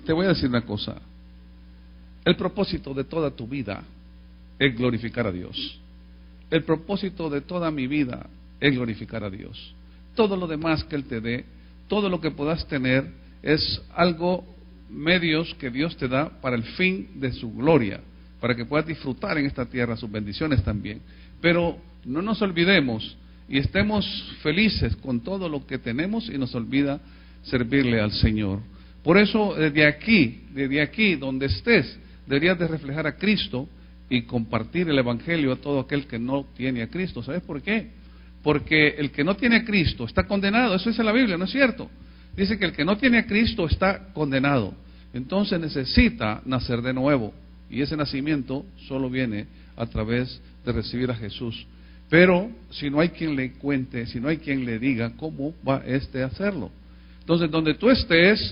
te voy a decir una cosa. El propósito de toda tu vida es glorificar a Dios. El propósito de toda mi vida es glorificar a Dios. Todo lo demás que Él te dé, todo lo que puedas tener, es algo, medios que Dios te da para el fin de su gloria, para que puedas disfrutar en esta tierra sus bendiciones también. Pero no nos olvidemos y estemos felices con todo lo que tenemos y nos olvida servirle al Señor. Por eso desde aquí donde estés, deberías de reflejar a Cristo y compartir el Evangelio a todo aquel que no tiene a Cristo. ¿Sabes por qué? Porque el que no tiene a Cristo está condenado. Eso dice la Biblia, ¿no es cierto? Dice que el que no tiene a Cristo está condenado. Entonces necesita nacer de nuevo. Y ese nacimiento solo viene a través de recibir a Jesús. Pero si no hay quien le cuente, si no hay quien le diga, ¿cómo va a hacerlo? Entonces donde tú estés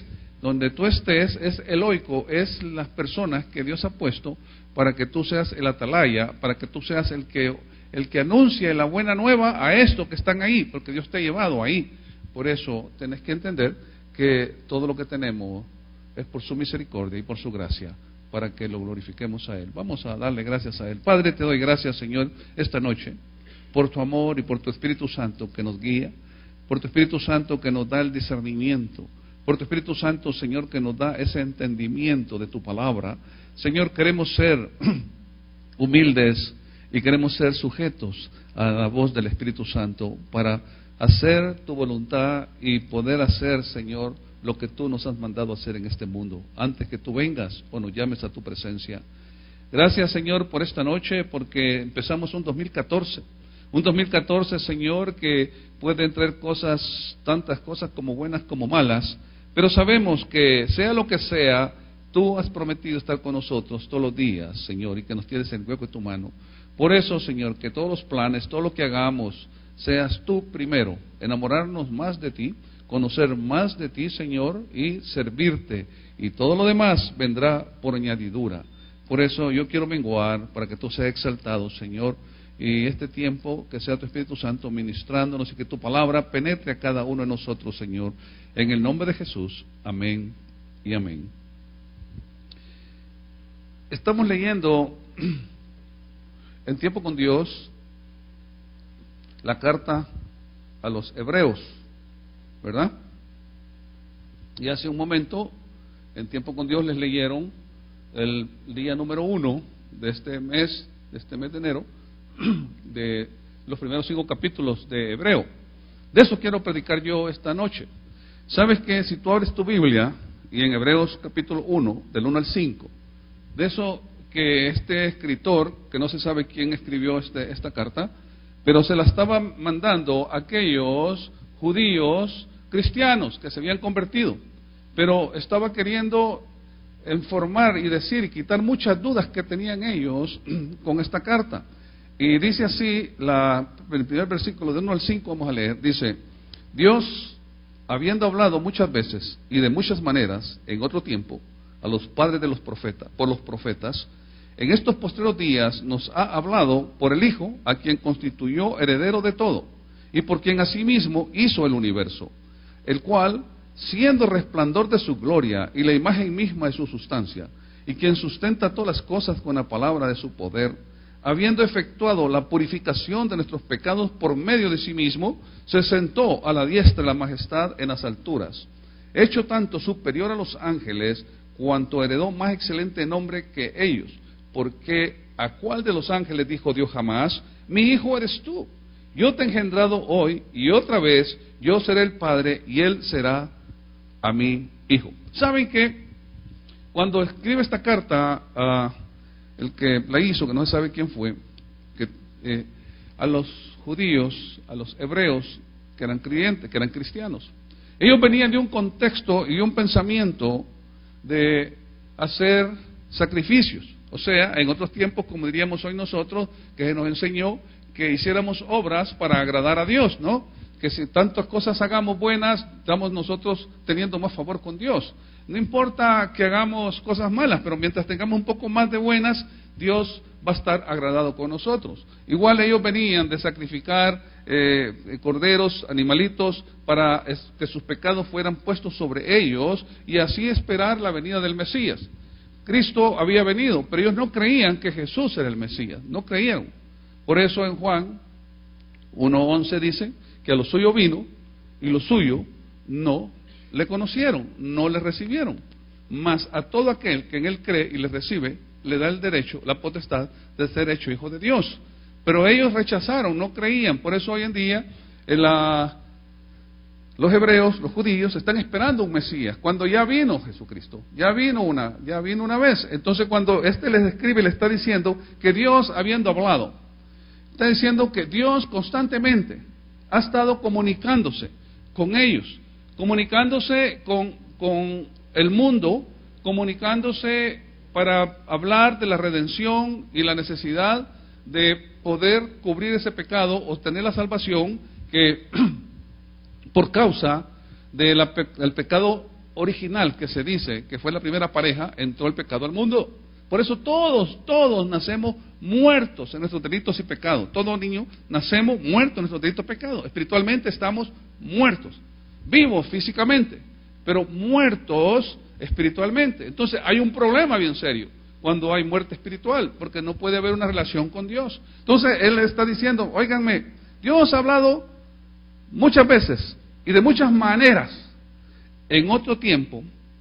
es eloico, es las personas que Dios ha puesto para que tú seas el atalaya, para que tú seas el que anuncie la buena nueva a esto que están ahí, porque Dios te ha llevado ahí. Por eso tenés que entender que todo lo que tenemos es por su misericordia y por su gracia, para que lo glorifiquemos a Él. Vamos a darle gracias a Él. Padre, te doy gracias, Señor, esta noche, por tu amor y por tu Espíritu Santo que nos guía, por tu Espíritu Santo que nos da el discernimiento, por tu Espíritu Santo, Señor, que nos da ese entendimiento de tu palabra. Señor, queremos ser humildes y queremos ser sujetos a la voz del Espíritu Santo para hacer tu voluntad y poder hacer, Señor, lo que tú nos has mandado hacer en este mundo, antes que tú vengas o nos llames a tu presencia. Gracias, Señor, por esta noche, porque empezamos un 2014, Señor, que puede traer cosas, tantas cosas como buenas como malas, pero sabemos que sea lo que sea, tú has prometido estar con nosotros todos los días, Señor, y que nos tienes en el hueco de tu mano. Por eso, Señor, que todos los planes, todo lo que hagamos, seas tú primero, enamorarnos más de ti, conocer más de ti, Señor, y servirte, y todo lo demás vendrá por añadidura. Por eso yo quiero menguar para que tú seas exaltado, Señor, y este tiempo que sea tu Espíritu Santo ministrándonos y que tu palabra penetre a cada uno de nosotros, Señor, en el nombre de Jesús. Amén y amén. Estamos leyendo en Tiempo con Dios la carta a los hebreos, ¿verdad? Y hace un momento, en Tiempo con Dios, les leyeron el día número 1 de este mes de enero, de los primeros 5 capítulos de Hebreo. De eso quiero predicar yo esta noche. ¿Sabes que si tú abres tu Biblia, y en Hebreos capítulo 1, del 1 al 5, de eso que este escritor, que no se sabe quién escribió esta carta, pero se la estaba mandando a aquellos judíos cristianos que se habían convertido, pero estaba queriendo informar y decir y quitar muchas dudas que tenían ellos con esta carta. Y dice así, el primer versículo de 1 al 5 vamos a leer, dice: Dios, habiendo hablado muchas veces y de muchas maneras en otro tiempo a los padres de los profetas, por los profetas, en estos postreros días nos ha hablado por el Hijo, a quien constituyó heredero de todo, y por quien asimismo hizo el universo, el cual, siendo resplandor de su gloria y la imagen misma de su sustancia, y quien sustenta todas las cosas con la palabra de su poder, habiendo efectuado la purificación de nuestros pecados por medio de sí mismo, se sentó a la diestra de la majestad en las alturas, hecho tanto superior a los ángeles, cuanto heredó más excelente nombre que ellos. Porque ¿a cuál de los ángeles dijo Dios jamás: mi hijo eres tú, yo te he engendrado hoy, y otra vez yo seré el padre y él será a mi hijo? ¿Saben que cuando escribe esta carta el que la hizo, que no se sabe quién fue, a los judíos, a los hebreos que eran creyentes, que eran cristianos, ellos venían de un contexto y un pensamiento de hacer sacrificios? O sea, en otros tiempos, como diríamos hoy nosotros, que nos enseñó que hiciéramos obras para agradar a Dios, ¿no? Que si tantas cosas hagamos buenas, estamos nosotros teniendo más favor con Dios. No importa que hagamos cosas malas, pero mientras tengamos un poco más de buenas, Dios va a estar agradado con nosotros. Igual ellos venían de sacrificar corderos, animalitos, para que sus pecados fueran puestos sobre ellos y así esperar la venida del Mesías. Cristo había venido, pero ellos no creían que Jesús era el Mesías, no creían. Por eso en Juan 1:11 dice que a lo suyo vino y lo suyo no le conocieron, no le recibieron. Mas a todo aquel que en él cree y le recibe, le da el derecho, la potestad de ser hecho hijo de Dios. Pero ellos rechazaron, no creían. Por eso hoy en día los hebreos, los judíos, están esperando un Mesías, cuando ya vino Jesucristo, ya vino una vez. Entonces cuando les escribe, le está diciendo que Dios, habiendo hablado, está diciendo que Dios constantemente ha estado comunicándose con ellos, comunicándose con el mundo, comunicándose para hablar de la redención y la necesidad de poder cubrir ese pecado, obtener la salvación que por causa del pecado original que se dice que fue la primera pareja, entró el pecado al mundo. Por eso todos nacemos muertos en nuestros delitos y pecados. Todo niño nacemos muertos en nuestros delitos y pecados. Espiritualmente estamos muertos, vivos físicamente, pero muertos espiritualmente. Entonces hay un problema bien serio cuando hay muerte espiritual, porque no puede haber una relación con Dios. Entonces él está diciendo, óiganme, Dios ha hablado muchas veces y de muchas maneras en otro tiempo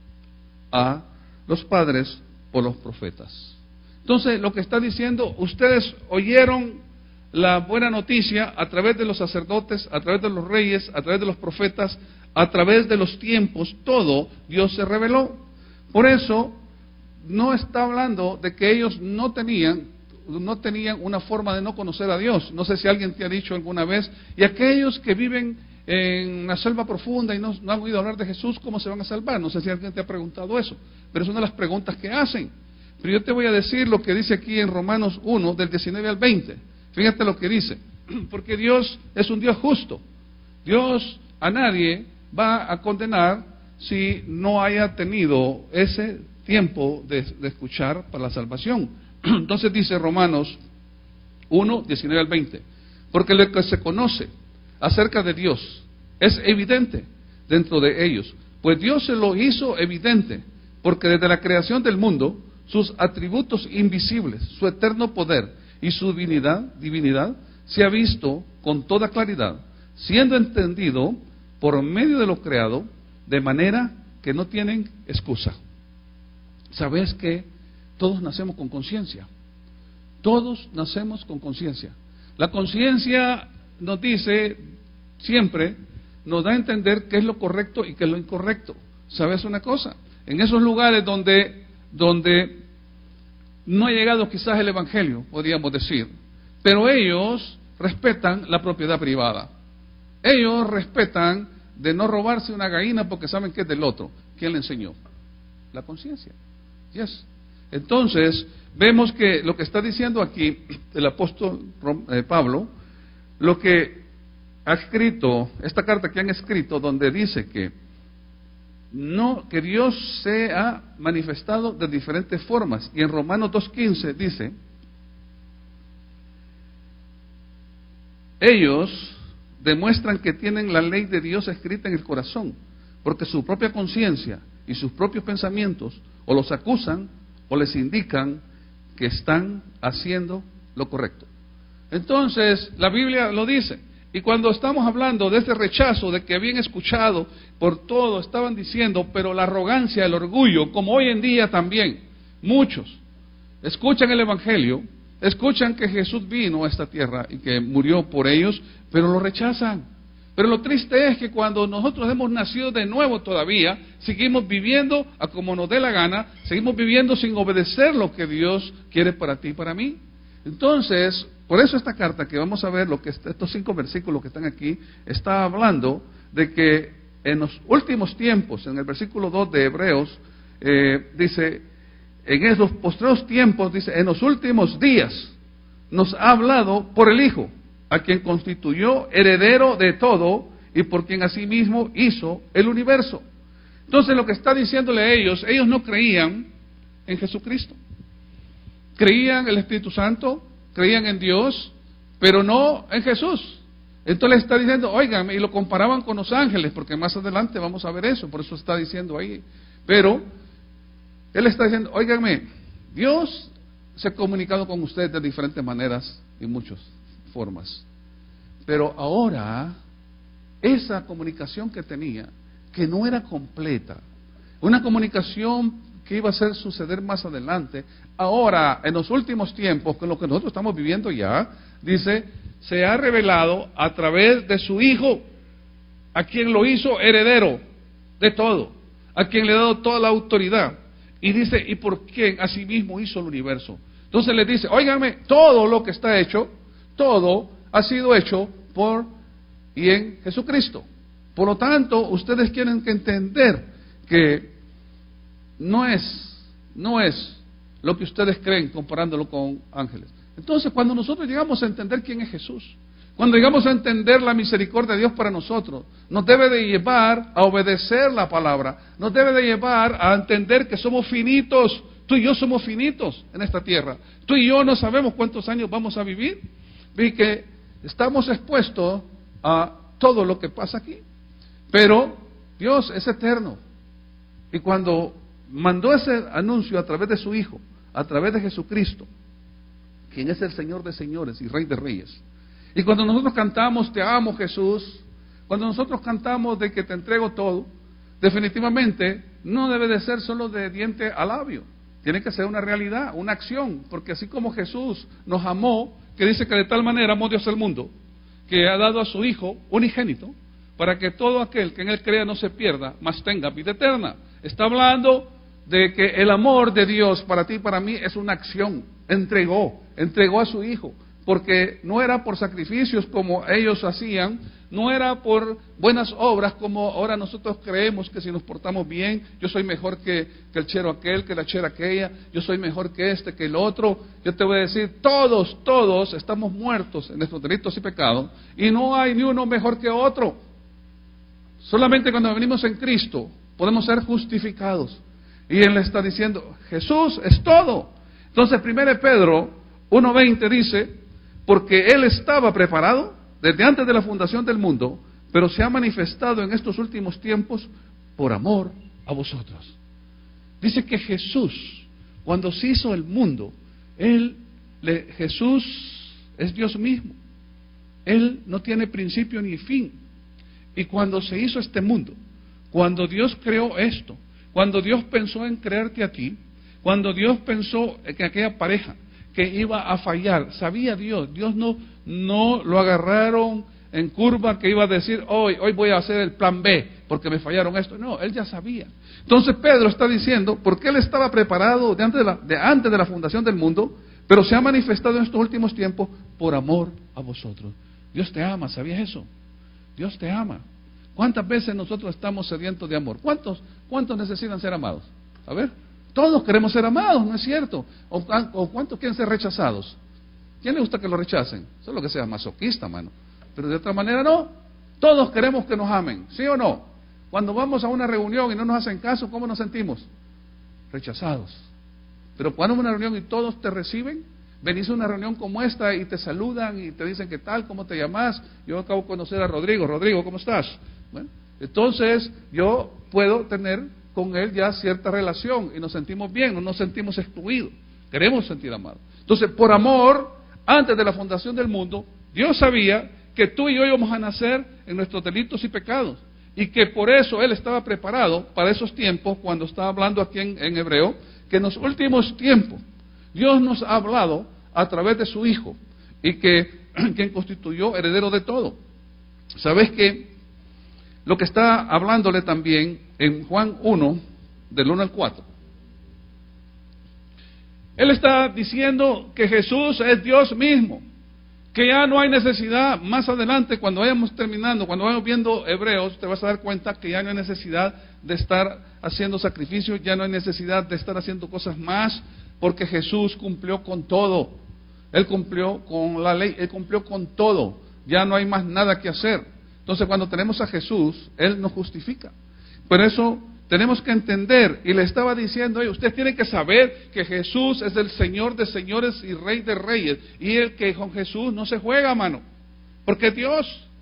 a los padres por los profetas. Entonces lo que está diciendo, ustedes oyeron la buena noticia a través de los sacerdotes, a través de los reyes, a través de los profetas, a través de los tiempos, todo Dios se reveló. Por eso no está hablando de que ellos no tenían una forma de no conocer a Dios. No sé si alguien te ha dicho alguna vez, y aquellos que viven en la selva profunda y no han oído hablar de Jesús, ¿cómo se van a salvar? No sé si alguien te ha preguntado eso, pero es una de las preguntas que hacen. Pero yo te voy a decir lo que dice aquí en Romanos 1, del 19 al 20. Fíjate lo que dice, porque Dios es un Dios justo. Dios a nadie va a condenar si no haya tenido ese tiempo de escuchar para la salvación. Entonces dice Romanos 1, 19 al 20, porque lo que se conoce acerca de Dios es evidente dentro de ellos, pues Dios se lo hizo evidente, porque desde la creación del mundo, sus atributos invisibles, su eterno poder y su divinidad se ha visto con toda claridad, siendo entendido por medio de lo creado, de manera que no tienen excusa. ¿Sabes que todos nacemos con conciencia? Todos nacemos con conciencia. La conciencia nos dice siempre, nos da a entender qué es lo correcto y qué es lo incorrecto. ¿Sabes una cosa? En esos lugares donde no ha llegado quizás el Evangelio, podríamos decir, pero ellos respetan la propiedad privada. Ellos respetan de no robarse una gallina porque saben que es del otro. ¿Quién le enseñó? La conciencia. Yes. Entonces, vemos que lo que está diciendo aquí el apóstol Pablo, lo que ha escrito, esta carta que han escrito, donde dice que Dios se ha manifestado de diferentes formas. Y en Romanos 2:15 dice, ellos demuestran que tienen la ley de Dios escrita en el corazón, porque su propia conciencia y sus propios pensamientos o los acusan o les indican que están haciendo lo correcto. Entonces, la Biblia lo dice. Y cuando estamos hablando de este rechazo, de que habían escuchado por todo, estaban diciendo, pero la arrogancia, el orgullo, como hoy en día también, muchos escuchan el Evangelio, escuchan que Jesús vino a esta tierra y que murió por ellos, pero lo rechazan. Pero lo triste es que cuando nosotros hemos nacido de nuevo todavía, seguimos viviendo a como nos dé la gana, seguimos viviendo sin obedecer lo que Dios quiere para ti y para mí. Entonces, por eso esta carta que vamos a ver, estos 5 versículos que están aquí, está hablando de que en los últimos tiempos, en el versículo 2 de Hebreos, dice, en esos postreros tiempos, dice, en los últimos días, nos ha hablado por el Hijo, a quien constituyó heredero de todo y por quien asimismo hizo el universo. Entonces lo que está diciéndole a ellos no creían en Jesucristo. Creían en el Espíritu Santo, creían en Dios, pero no en Jesús. Entonces le está diciendo, óigame, y lo comparaban con los ángeles, porque más adelante vamos a ver eso, por eso está diciendo ahí. Pero él está diciendo, óigame, Dios se ha comunicado con ustedes de diferentes maneras y muchas formas. Pero ahora, esa comunicación que tenía, que no era completa, una comunicación que iba a hacer suceder más adelante, ahora, en los últimos tiempos, con lo que nosotros estamos viviendo ya, dice, se ha revelado a través de su Hijo, a quien lo hizo heredero de todo, a quien le ha dado toda la autoridad. Y dice, y por quien asimismo hizo el universo. Entonces le dice, óiganme, todo lo que está hecho, todo ha sido hecho por y en Jesucristo. Por lo tanto, ustedes tienen que entender que no es lo que ustedes creen comparándolo con ángeles. Entonces, cuando nosotros llegamos a entender quién es Jesús, cuando llegamos a entender la misericordia de Dios para nosotros, nos debe de llevar a obedecer la palabra, nos debe de llevar a entender que somos finitos. Tú y yo somos finitos en esta tierra. Tú y yo no sabemos cuántos años vamos a vivir y que estamos expuestos a todo lo que pasa aquí. Pero Dios es eterno. Y cuando mandó ese anuncio a través de su Hijo, a través de Jesucristo, quien es el Señor de señores y Rey de reyes. Y cuando nosotros cantamos, te amo Jesús, cuando nosotros cantamos de que te entrego todo, definitivamente no debe de ser solo de diente a labio. Tiene que ser una realidad, una acción, porque así como Jesús nos amó, que dice que de tal manera amó Dios al mundo, que ha dado a su Hijo unigénito, para que todo aquel que en Él crea no se pierda, mas tenga vida eterna. Está hablando de que el amor de Dios para ti y para mí es una acción. Entregó a su Hijo, porque no era por sacrificios como ellos hacían, no era por buenas obras como ahora nosotros creemos que si nos portamos bien, yo soy mejor que el chero aquel, que la chera aquella, yo soy mejor que este, que el otro. Yo te voy a decir, todos estamos muertos en nuestros delitos y pecados, y no hay ni uno mejor que otro. Solamente cuando venimos en Cristo podemos ser justificados. Y Él le está diciendo, Jesús es todo. Entonces 1 Pedro 1:20 dice, porque Él estaba preparado desde antes de la fundación del mundo, pero se ha manifestado en estos últimos tiempos por amor a vosotros. Dice que Jesús, cuando se hizo el mundo, Jesús es Dios mismo. Él no tiene principio ni fin. Y cuando se hizo este mundo, cuando Dios creó esto, cuando Dios pensó en crearte a ti, cuando Dios pensó que aquella pareja que iba a fallar, sabía Dios no lo agarraron en curva que iba a decir, hoy voy a hacer el plan B, porque me fallaron esto. No, Él ya sabía. Entonces Pedro está diciendo, porque Él estaba preparado antes de la fundación del mundo, pero se ha manifestado en estos últimos tiempos por amor a vosotros. Dios te ama, ¿sabías eso? Dios te ama. ¿Cuántas veces nosotros estamos sedientos de amor? ¿Cuántos necesitan ser amados? A ver, todos queremos ser amados, ¿no es cierto? ¿O cuántos quieren ser rechazados? ¿Quién le gusta que lo rechacen? Eso es lo que sea masoquista, mano. Pero de otra manera no. Todos queremos que nos amen, ¿sí o no? Cuando vamos a una reunión y no nos hacen caso, ¿cómo nos sentimos? Rechazados. Pero cuando es una reunión y todos te reciben, venís a una reunión como esta y te saludan y te dicen qué tal, cómo te llamas. Yo acabo de conocer a Rodrigo. Rodrigo, ¿cómo estás? Bueno, entonces yo puedo tener con él ya cierta relación y nos sentimos bien, no nos sentimos excluidos, queremos sentir amados. Entonces, por amor, antes de la fundación del mundo, Dios sabía que tú y yo íbamos a nacer en nuestros delitos y pecados, y que por eso Él estaba preparado para esos tiempos, cuando está hablando aquí en Hebreo, que en los últimos tiempos Dios nos ha hablado a través de su Hijo, y que quien constituyó heredero de todo. ¿Sabes qué? Lo que está hablándole también en Juan 1, del 1 al 4. Él está diciendo que Jesús es Dios mismo, que ya no hay necesidad. Más adelante, cuando vayamos terminando, cuando vayamos viendo Hebreos, te vas a dar cuenta que ya no hay necesidad de estar haciendo sacrificios, ya no hay necesidad de estar haciendo cosas más, porque Jesús cumplió con todo. Él cumplió con la ley, Él cumplió con todo. Ya no hay más nada que hacer. Entonces, cuando tenemos a Jesús, Él nos justifica. Por eso tenemos que entender, y le estaba diciendo, usted tiene que saber que Jesús es el Señor de señores y Rey de reyes, y el que con Jesús no se juega, mano, porque Dios,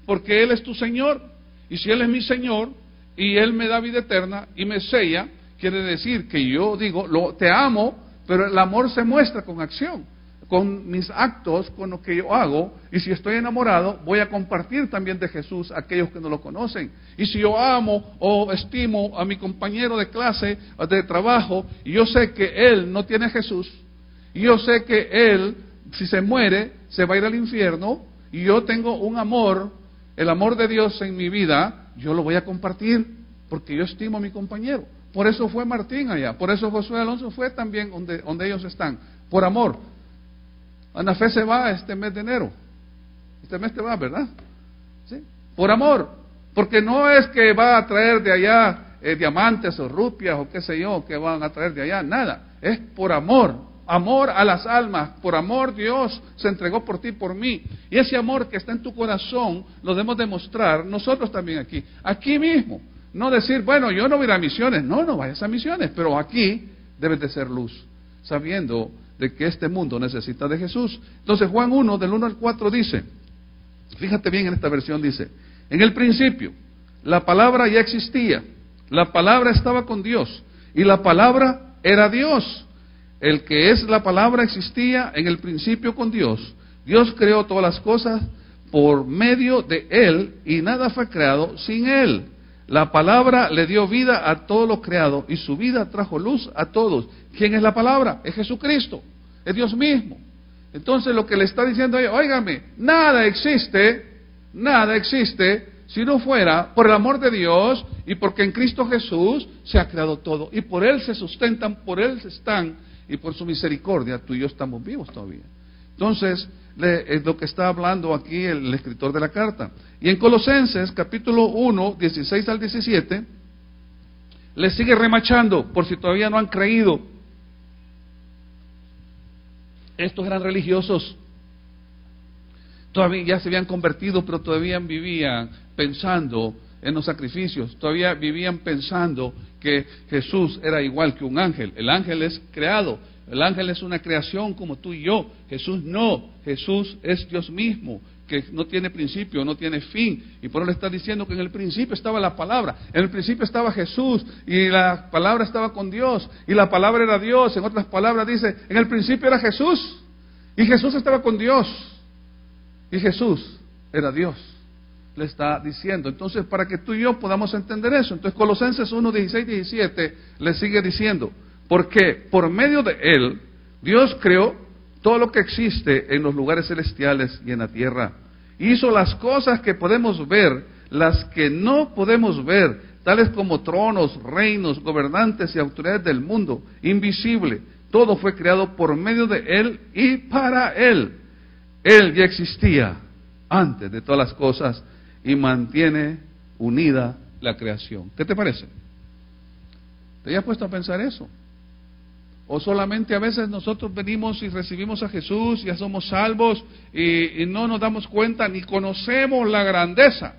porque Él es tu Señor. Y si Él es mi Señor y Él me da vida eterna y me sella, quiere decir que yo digo, te amo, pero el amor se muestra con acción, con mis actos, con lo que yo hago. Y si estoy enamorado, voy a compartir también de Jesús a aquellos que no lo conocen. Y si yo amo o estimo a mi compañero de clase, de trabajo, y yo sé que él no tiene a Jesús, y yo sé que él, si se muere, se va a ir al infierno, y yo tengo un amor, el amor de Dios en mi vida, yo lo voy a compartir, porque yo estimo a mi compañero. Por eso fue Martín allá, por eso Josué Alonso fue también donde ellos están, por amor. Ana Fe se va este mes de enero. Este mes te va, ¿verdad? ¿Sí? Por amor. Porque no es que va a traer de allá diamantes o rupias o qué sé yo, que van a traer de allá. Nada. Es por amor. Amor a las almas. Por amor Dios se entregó por ti, por mí. Y ese amor que está en tu corazón lo debemos demostrar nosotros también aquí. Aquí mismo. No decir, bueno, yo no voy a ir a misiones. No vayas a misiones. Pero aquí debes de ser luz. Sabiendo de que este mundo necesita de Jesús. Entonces Juan 1, del 1 al 4 dice, fíjate bien en esta versión, dice, en el principio, la palabra ya existía, la palabra estaba con Dios, y la palabra era Dios. El que es la palabra existía en el principio con Dios. Dios creó todas las cosas por medio de Él, y nada fue creado sin Él. La palabra le dio vida a todo lo creado, y su vida trajo luz a todos. ¿Quién es la palabra? Es Jesucristo, es Dios mismo. Entonces lo que le está diciendo ahí, óigame, nada existe si no fuera por el amor de Dios, y porque en Cristo Jesús se ha creado todo, y por Él se sustentan, por Él están, y por su misericordia tú y yo estamos vivos todavía. Entonces, es lo que está hablando aquí el escritor de la carta. Y en Colosenses, capítulo 1, 16 al 17, le sigue remachando, por si todavía no han creído. Estos eran religiosos, todavía ya se habían convertido, pero todavía vivían pensando en los sacrificios, todavía vivían pensando que Jesús era igual que un ángel. El ángel es creado, el ángel es una creación como tú y yo. Jesús no, Jesús es Dios mismo, que no tiene principio, no tiene fin, y por eso le está diciendo que en el principio estaba la palabra, en el principio estaba Jesús, y la palabra estaba con Dios, y la palabra era Dios. En otras palabras dice, en el principio era Jesús, y Jesús estaba con Dios, y Jesús era Dios, le está diciendo. Entonces, para que tú y yo podamos entender eso, entonces Colosenses 1, 16, 17 le sigue diciendo, porque por medio de Él, Dios creó todo lo que existe en los lugares celestiales y en la tierra. Hizo las cosas que podemos ver, las que no podemos ver, tales como tronos, reinos, gobernantes y autoridades del mundo, invisible. Todo fue creado por medio de Él y para Él. Él ya existía antes de todas las cosas y mantiene unida la creación. ¿Qué te parece? ¿Te has puesto a pensar eso? ¿O solamente a veces nosotros venimos y recibimos a Jesús, ya somos salvos y no nos damos cuenta ni conocemos la grandeza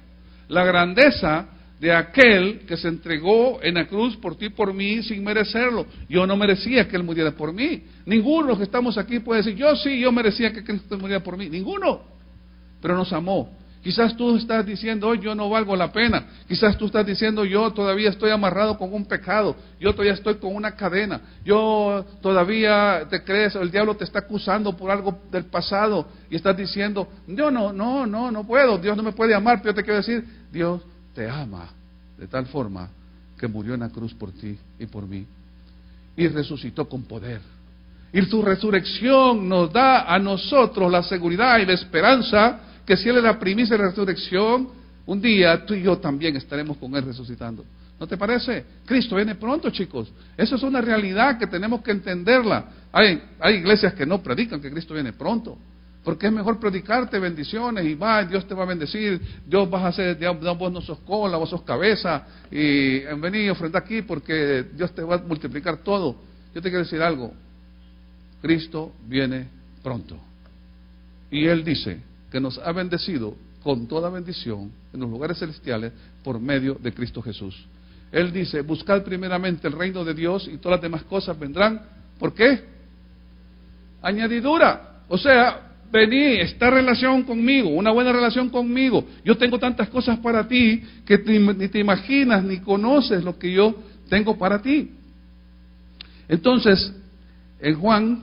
de aquel que se entregó en la cruz por ti y por mí sin merecerlo? Yo no merecía que Él muriera por mí. Ninguno de los que estamos aquí puede decir, yo merecía que Cristo muriera por mí. Ninguno. Pero nos amó. Quizás tú estás diciendo, hoy yo no valgo la pena. Quizás tú estás diciendo, yo todavía estoy amarrado con un pecado. Yo todavía estoy con una cadena. Yo todavía te crees, el diablo te está acusando por algo del pasado. Y estás diciendo, yo no puedo. Dios no me puede amar. Pero yo te quiero decir, Dios te ama de tal forma que murió en la cruz por ti y por mí. Y resucitó con poder. Y su resurrección nos da a nosotros la seguridad y la esperanza que si Él es la primicia de la resurrección, un día tú y yo también estaremos con Él resucitando. ¿No te parece? Cristo viene pronto, chicos. Eso es una realidad que tenemos que entenderla. Hay iglesias que no predican que Cristo viene pronto, porque es mejor predicarte bendiciones y Dios te va a bendecir, Dios vas a hacer, vos no sos cola, vos sos cabeza, y vení y ofrenda aquí porque Dios te va a multiplicar todo. Yo te quiero decir algo, Cristo viene pronto. Y Él dice que nos ha bendecido con toda bendición en los lugares celestiales por medio de Cristo Jesús. Él dice, buscad primeramente el reino de Dios y todas las demás cosas vendrán. ¿Por qué? Añadidura. O sea, vení, esta relación conmigo, una buena relación conmigo. Yo tengo tantas cosas para ti que ni te imaginas ni conoces lo que yo tengo para ti. Entonces, en Juan,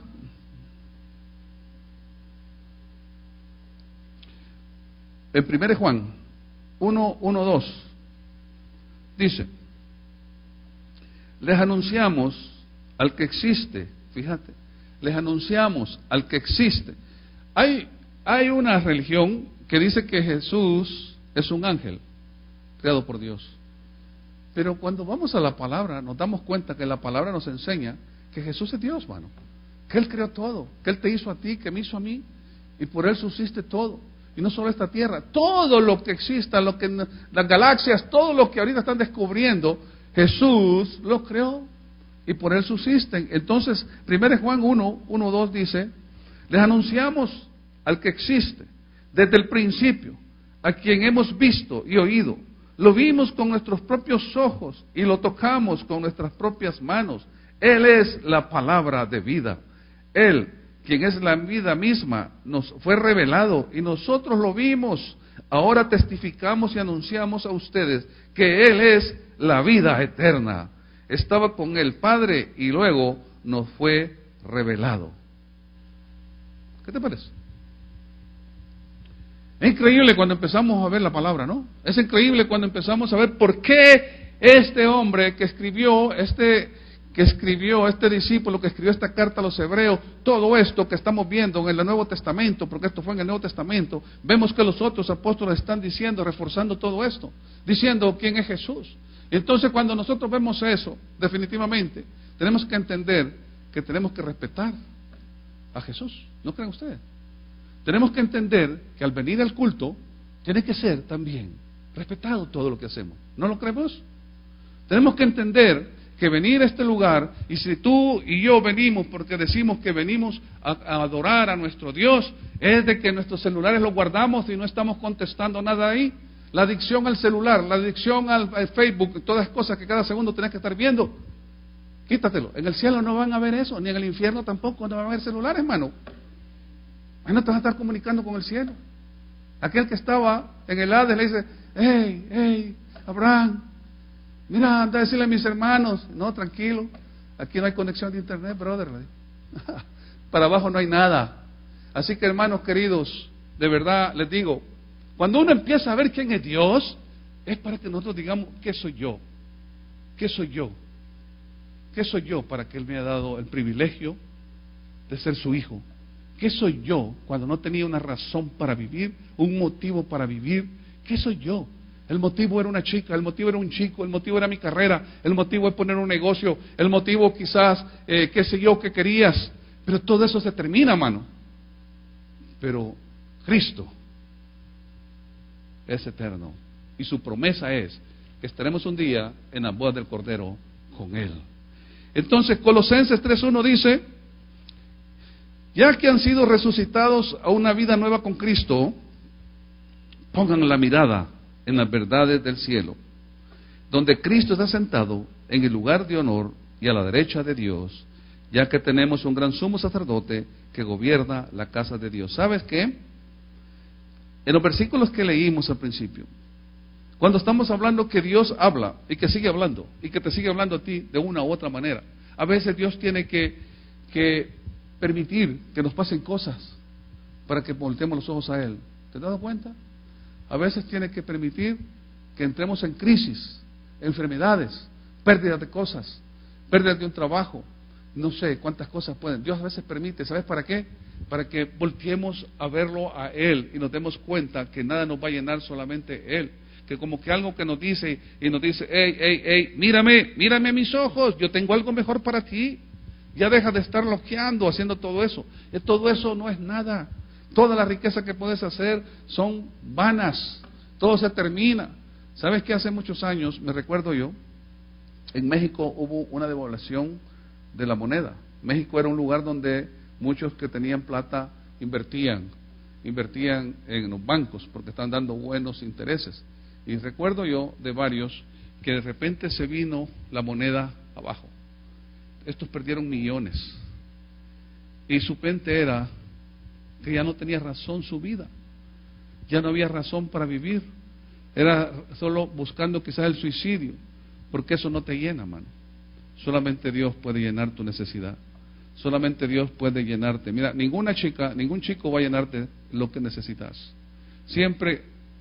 en 1 Juan 1:2, dice: les anunciamos al que existe, fíjate, les anunciamos al que existe. Hay una religión que dice que Jesús es un ángel creado por Dios. Pero cuando vamos a la palabra, nos damos cuenta que la palabra nos enseña que Jesús es Dios, mano. Que Él creó todo, que Él te hizo a ti, que me hizo a mí, y por Él subsiste todo. Y no solo esta tierra, todo lo que exista, lo que las galaxias, todo lo que ahorita están descubriendo, Jesús lo creó y por Él subsisten. Entonces, 1 Juan 1:2 dice: les anunciamos al que existe desde el principio, a quien hemos visto y oído. Lo vimos con nuestros propios ojos y lo tocamos con nuestras propias manos. Él es la palabra de vida. Él, quien es la vida misma, nos fue revelado y nosotros lo vimos. Ahora testificamos y anunciamos a ustedes que Él es la vida eterna. Estaba con el Padre y luego nos fue revelado. ¿Qué te parece? Es increíble cuando empezamos a ver la palabra, ¿no? Es increíble cuando empezamos a ver por qué este hombre que escribió este discípulo que escribió esta carta a los hebreos, todo esto que estamos viendo en el Nuevo Testamento, porque esto fue en el Nuevo Testamento, vemos que los otros apóstoles están diciendo, reforzando todo esto, diciendo quién es Jesús. Entonces, cuando nosotros vemos eso, definitivamente, tenemos que entender que tenemos que respetar a Jesús. ¿No creen ustedes? Tenemos que entender que al venir al culto, tiene que ser también respetado todo lo que hacemos. ¿No lo creemos? Tenemos que entender que venir a este lugar, y si tú y yo venimos porque decimos que venimos a adorar a nuestro Dios, es de que nuestros celulares los guardamos y no estamos contestando nada ahí. La adicción al celular, la adicción al Facebook, todas las cosas que cada segundo tenés que estar viendo, quítatelo. En el cielo no van a ver eso, ni en el infierno tampoco, no van a ver celulares, hermano. Ahí no te vas a estar comunicando con el cielo. Aquel que estaba en el Hades le dice: hey, Abraham, mira, anda a decirle a mis hermanos. No, tranquilo, aquí no hay conexión de internet, brother. Para abajo no hay nada. Así que, hermanos queridos, de verdad les digo, cuando uno empieza a ver quién es Dios, es para que nosotros digamos: ¿qué soy yo? ¿Qué soy yo? ¿Qué soy yo para que Él me haya dado el privilegio de ser su hijo? ¿Qué soy yo cuando no tenía una razón para vivir, un motivo para vivir? ¿Qué soy yo? El motivo era una chica, el motivo era un chico, el motivo era mi carrera, el motivo es poner un negocio, el motivo quizás, qué sé yo, qué querías. Pero todo eso se termina, mano. Pero Cristo es eterno y su promesa es que estaremos un día en las bodas del Cordero con Él. Entonces, Colosenses 3:1 dice: ya que han sido resucitados a una vida nueva con Cristo, pongan la mirada en las verdades del cielo, donde Cristo está sentado en el lugar de honor y a la derecha de Dios, ya que tenemos un gran sumo sacerdote que gobierna la casa de Dios. ¿Sabes qué? En los versículos que leímos al principio, cuando estamos hablando que Dios habla y que sigue hablando y que te sigue hablando a ti de una u otra manera, a veces Dios tiene que permitir que nos pasen cosas para que volteemos los ojos a Él. ¿Te has dado cuenta? A veces tiene que permitir que entremos en crisis, enfermedades, pérdidas de cosas, pérdidas de un trabajo, no sé cuántas cosas pueden. Dios a veces permite, ¿sabes para qué? Para que volteemos a verlo a Él y nos demos cuenta que nada nos va a llenar, solamente Él. Que como que algo que nos dice y nos dice: hey, mírame a mis ojos, yo tengo algo mejor para ti. Ya deja de estar loqueando, haciendo todo eso. Todo eso no es nada. Toda la riqueza que puedes hacer son vanas. Todo se termina. ¿Sabes qué? Hace muchos años, me recuerdo yo, en México hubo una devaluación de la moneda. México era un lugar donde muchos que tenían plata invertían en los bancos porque estaban dando buenos intereses. Y recuerdo yo de varios que de repente se vino la moneda abajo. Estos perdieron millones y su mente era: que ya no tenía razón su vida, ya no había razón para vivir, era solo buscando quizás el suicidio, porque eso no te llena, mano. Solamente Dios puede llenar tu necesidad, solamente Dios puede llenarte. Mira, ninguna chica, ningún chico va a llenarte lo que necesitas. Siempre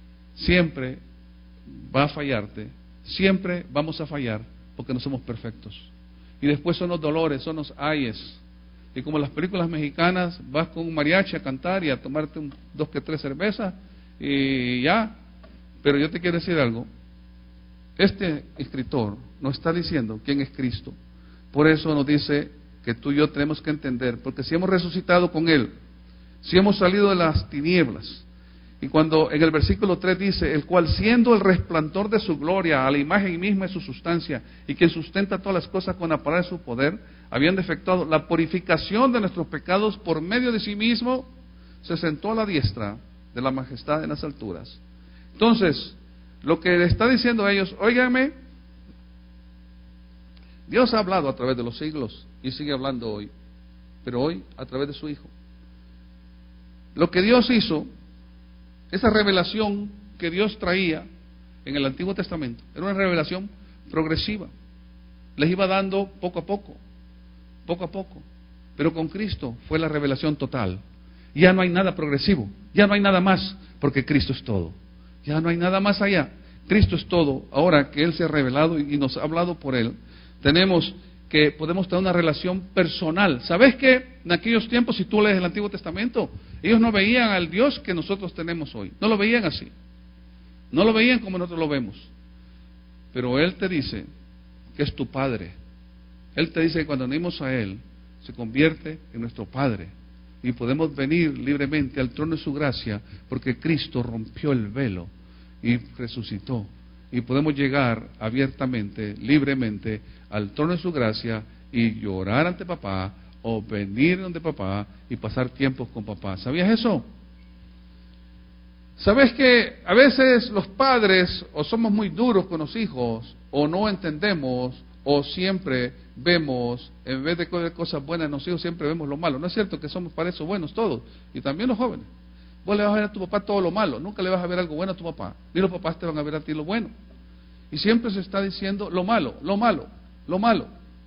va a fallarte, siempre vamos a fallar, porque no somos perfectos. Y después son los dolores, son los ayes. Y como las películas mexicanas, vas con un mariachi a cantar y a tomarte 2 que 3 cervezas y ya. Pero yo te quiero decir algo. Este escritor nos está diciendo quién es Cristo. Por eso nos dice que tú y yo tenemos que entender, porque si hemos resucitado con Él, si hemos salido de las tinieblas, y cuando en el versículo 3 dice, el cual siendo el resplandor de su gloria, a la imagen misma de su sustancia, y quien sustenta todas las cosas con la palabra de su poder, habiendo efectuado la purificación de nuestros pecados por medio de sí mismo, se sentó a la diestra de la majestad en las alturas. Entonces, lo que le está diciendo a ellos, óiganme, Dios ha hablado a través de los siglos y sigue hablando hoy, pero hoy a través de su Hijo. Lo que Dios hizo, esa revelación que Dios traía en el Antiguo Testamento, era una revelación progresiva. Les iba dando poco a poco, pero con Cristo fue la revelación total. Ya no hay nada progresivo, ya no hay nada más, porque Cristo es todo. Ya no hay nada más allá, Cristo es todo. Ahora que Él se ha revelado y nos ha hablado por Él, podemos tener una relación personal. ¿Sabes que en aquellos tiempos, si tú lees el Antiguo Testamento, ellos no veían al Dios que nosotros tenemos hoy? No lo veían así, no lo veían como nosotros lo vemos. Pero Él te dice que es tu Padre. Él te dice que cuando venimos a Él, se convierte en nuestro Padre. Y podemos venir libremente al trono de su gracia, porque Cristo rompió el velo y resucitó. Y podemos llegar abiertamente, libremente, al trono de su gracia y llorar ante papá, o venir donde papá y pasar tiempos con papá. ¿Sabías eso? ¿Sabes que a veces los padres o somos muy duros con los hijos, o no entendemos, o siempre vemos, en vez de ver cosas buenas en los hijos, siempre vemos lo malo? ¿No es cierto que somos para eso buenos todos? Y también los jóvenes. Vos le vas a ver a tu papá todo lo malo, nunca le vas a ver algo bueno a tu papá, ni los papás te van a ver a ti lo bueno. Y siempre se está diciendo lo malo, lo malo, lo malo.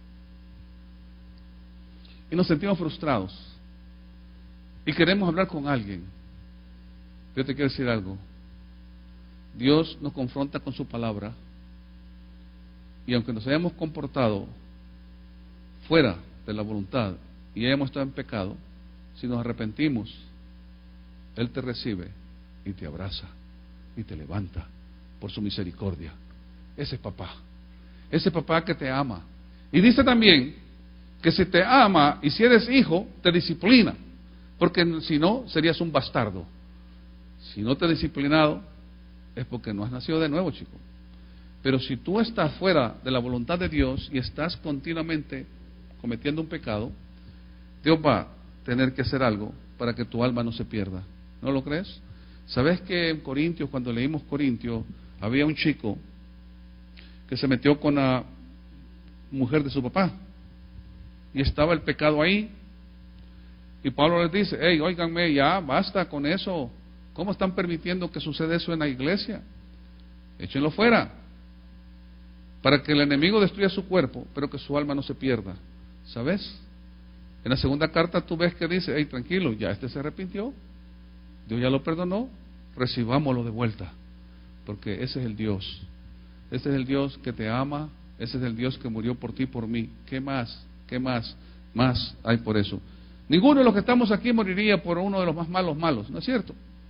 Y nos sentimos frustrados. Y queremos hablar con alguien. Yo te quiero decir algo. Dios nos confronta con su palabra. Y aunque nos hayamos comportado fuera de la voluntad y hayamos estado en pecado, si nos arrepentimos, Él te recibe y te abraza y te levanta por su misericordia. Ese papá que te ama. Y dice también que si te ama y si eres hijo, te disciplina, porque si no, serías un bastardo. Si no te ha disciplinado, es porque no has nacido de nuevo, chico. Pero si tú estás fuera de la voluntad de Dios y estás continuamente cometiendo un pecado, Dios va a tener que hacer algo para que tu alma no se pierda. ¿No lo crees? ¿Sabes que en Corintios, cuando leímos Corintios, había un chico que se metió con la mujer de su papá y estaba el pecado ahí? Y Pablo les dice, hey, óiganme, ya basta con eso. ¿Cómo están permitiendo que suceda eso en la iglesia? Échenlo fuera, para que el enemigo destruya su cuerpo, pero que su alma no se pierda. ¿Sabes? En la segunda carta tú ves que dice, hey, tranquilo, ya se arrepintió, Dios ya lo perdonó, recibámoslo de vuelta, porque ese es el Dios. Ese es el Dios que te ama, ese es el Dios que murió por ti y por mí. ¿Qué más hay por eso? Ninguno de los que estamos aquí moriría por uno de los más malos, ¿no es cierto?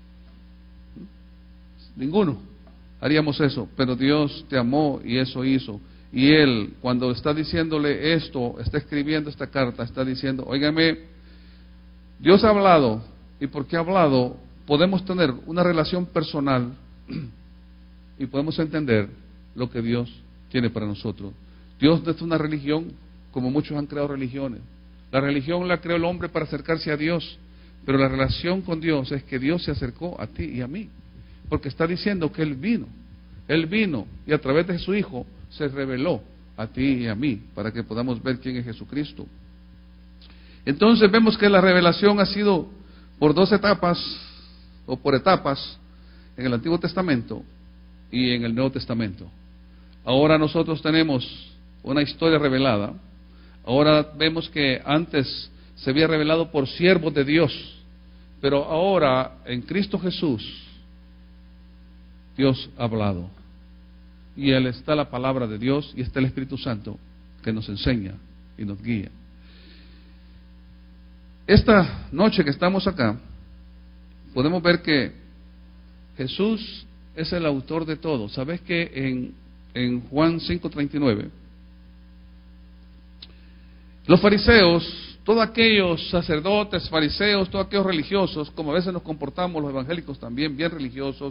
Ninguno haríamos eso, pero Dios te amó y eso hizo. Y Él, cuando está diciéndole esto, está escribiendo esta carta, está diciendo, óigame, Dios ha hablado, y porque ha hablado, podemos tener una relación personal y podemos entender lo que Dios tiene para nosotros. Dios no es una religión como muchos han creado religiones. La religión la creó el hombre para acercarse a Dios, pero la relación con Dios es que Dios se acercó a ti y a mí, porque está diciendo que Él vino y a través de su Hijo se reveló a ti y a mí, para que podamos ver quién es Jesucristo. Entonces vemos que la revelación ha sido por dos etapas o por etapas en el Antiguo Testamento y en el Nuevo Testamento. Ahora nosotros tenemos una historia revelada. Ahora vemos que antes se había revelado por siervos de Dios, pero ahora en Cristo Jesús Dios ha hablado. Y Él está la palabra de Dios y está el Espíritu Santo que nos enseña y nos guía. Esta noche que estamos acá, podemos ver que Jesús es el autor de todo. ¿Sabes que en Juan 5:39, los fariseos, todos aquellos sacerdotes, fariseos, todos aquellos religiosos, como a veces nos comportamos los evangélicos también, bien religiosos,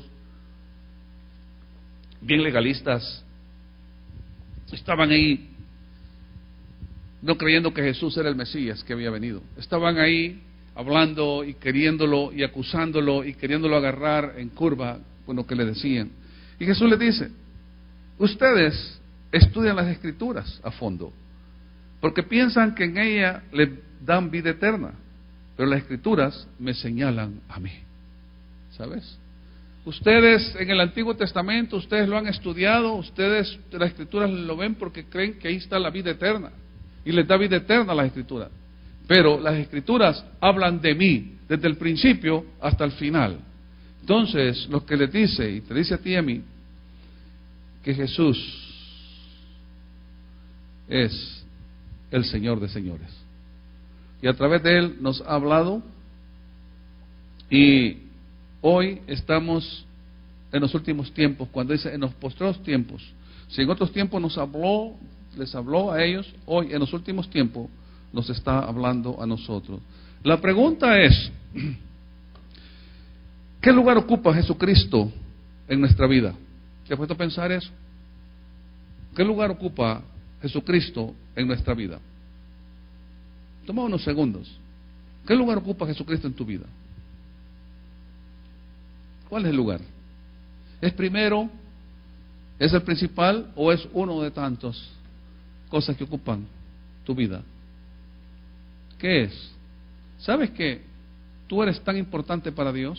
bien legalistas, estaban ahí no creyendo que Jesús era el Mesías que había venido. Estaban ahí hablando y queriéndolo y acusándolo y queriéndolo agarrar en curva con lo que le decían. Y Jesús les dice: ustedes estudian las Escrituras a fondo, porque piensan que en ella le dan vida eterna, pero las Escrituras me señalan a mí. ¿Sabes? Ustedes en el Antiguo Testamento, ustedes lo han estudiado, ustedes las Escrituras lo ven porque creen que ahí está la vida eterna, y les da vida eterna a las Escrituras. Pero las Escrituras hablan de mí, desde el principio hasta el final. Entonces, lo que les dice, y te dice a ti y a mí, que Jesús es el Señor de señores. Y a través de Él nos ha hablado, y hoy estamos en los últimos tiempos, cuando dice en los postreros tiempos. Si en otros tiempos les habló a ellos, hoy en los últimos tiempos nos está hablando a nosotros. La pregunta es: ¿qué lugar ocupa Jesucristo en nuestra vida? ¿Te has puesto a pensar eso? ¿Qué lugar ocupa Jesucristo en nuestra vida? Toma unos segundos. ¿Qué lugar ocupa Jesucristo en tu vida? ¿Cuál es el lugar? ¿Es primero? ¿Es el principal? ¿O es uno de tantas cosas que ocupan tu vida? ¿Qué es? ¿Sabes que tú eres tan importante para Dios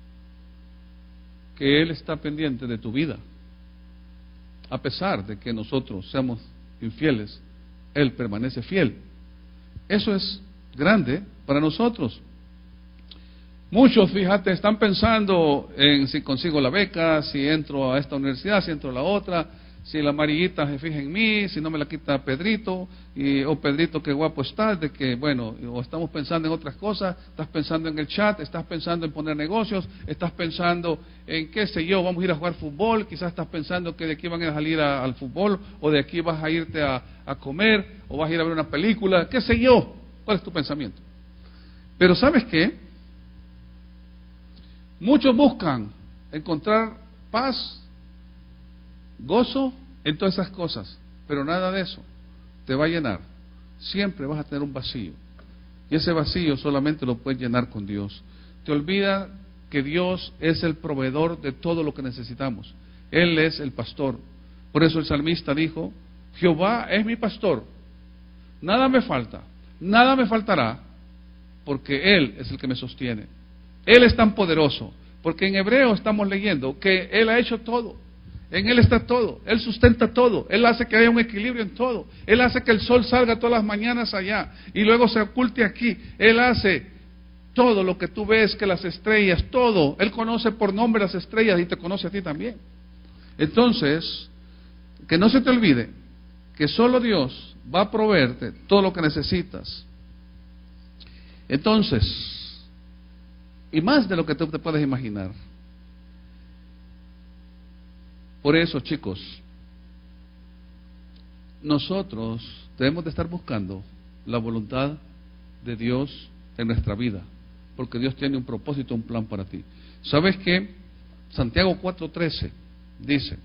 que Él está pendiente de tu vida? A pesar de que nosotros seamos infieles, Él permanece fiel. Eso es grande para nosotros. Muchos, fíjate, están pensando en si consigo la beca, si entro a esta universidad, si entro a la otra, si la amarillita se fija en mí, si no me la quita Pedrito, o Pedrito qué guapo está, de que, bueno, o estamos pensando en otras cosas, estás pensando en el chat, estás pensando en poner negocios, estás pensando en qué sé yo, vamos a ir a jugar fútbol, quizás estás pensando que de aquí van a salir al fútbol, o de aquí vas a irte a comer, o vas a ir a ver una película, qué sé yo, ¿cuál es tu pensamiento? Pero ¿sabes qué? Muchos buscan encontrar paz, gozo en todas esas cosas, pero nada de eso te va a llenar. Siempre vas a tener un vacío, y ese vacío solamente lo puedes llenar con Dios. Te olvida que Dios es el proveedor de todo lo que necesitamos. Él es el pastor. Por eso el salmista dijo: Jehová es mi pastor, nada me falta, nada me faltará, porque Él es el que me sostiene. Él es tan poderoso, porque en Hebreo estamos leyendo que Él ha hecho todo. En Él está todo, Él sustenta todo, Él hace que haya un equilibrio en todo, Él hace que el sol salga todas las mañanas allá y luego se oculte aquí. Él hace todo lo que tú ves, que las estrellas, todo, Él conoce por nombre las estrellas y te conoce a ti también. Entonces, que no se te olvide que solo Dios va a proveerte todo lo que necesitas. Entonces, y más de lo que tú te puedes imaginar. Por eso, chicos, nosotros debemos de estar buscando la voluntad de Dios en nuestra vida, porque Dios tiene un propósito, un plan para ti. ¿Sabes qué? Santiago 4:13 dice: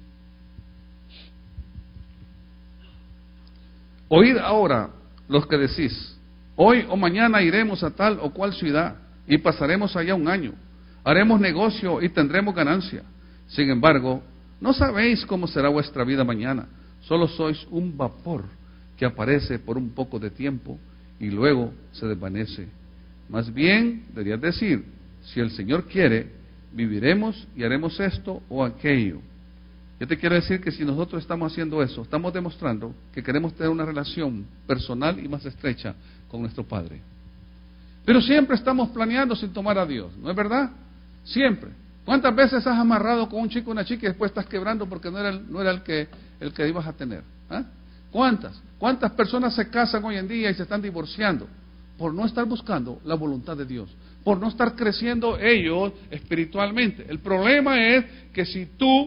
oíd ahora los que decís, hoy o mañana iremos a tal o cual ciudad y pasaremos allá un año, haremos negocio y tendremos ganancia. Sin embargo, no sabéis cómo será vuestra vida mañana, solo sois un vapor que aparece por un poco de tiempo y luego se desvanece Más bien, deberías decir, si el Señor quiere, viviremos y haremos esto o aquello. Yo te quiero decir que si nosotros estamos haciendo eso, estamos demostrando que queremos tener una relación personal y más estrecha con nuestro Padre. Pero siempre estamos planeando sin tomar a Dios, ¿no es verdad? Siempre. ¿Cuántas veces has amarrado con un chico o una chica y después estás quebrando porque no era el que ibas a tener? ¿Ah? ¿Cuántas personas se casan hoy en día y se están divorciando? Por no estar buscando la voluntad de Dios, por no estar creciendo ellos espiritualmente. El problema es que si tú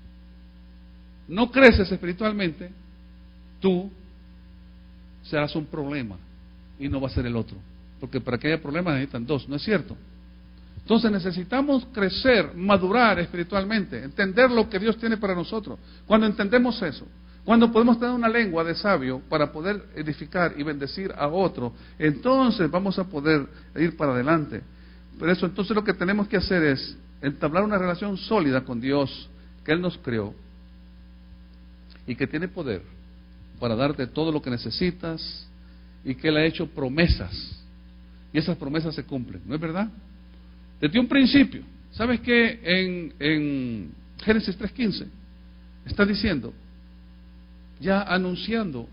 no creces espiritualmente, tú serás un problema y no va a ser el otro. Porque para que haya problemas necesitan dos, ¿no es cierto? Entonces necesitamos crecer, madurar espiritualmente, entender lo que Dios tiene para nosotros. Cuando entendemos eso, cuando podemos tener una lengua de sabio para poder edificar y bendecir a otro, entonces vamos a poder ir para adelante. Por eso entonces lo que tenemos que hacer es entablar una relación sólida con Dios, que Él nos creó y que tiene poder para darte todo lo que necesitas y que Él ha hecho promesas y esas promesas se cumplen, ¿no es verdad? Desde un principio, ¿sabes qué? En Génesis 3:15 está diciendo, ya anunciando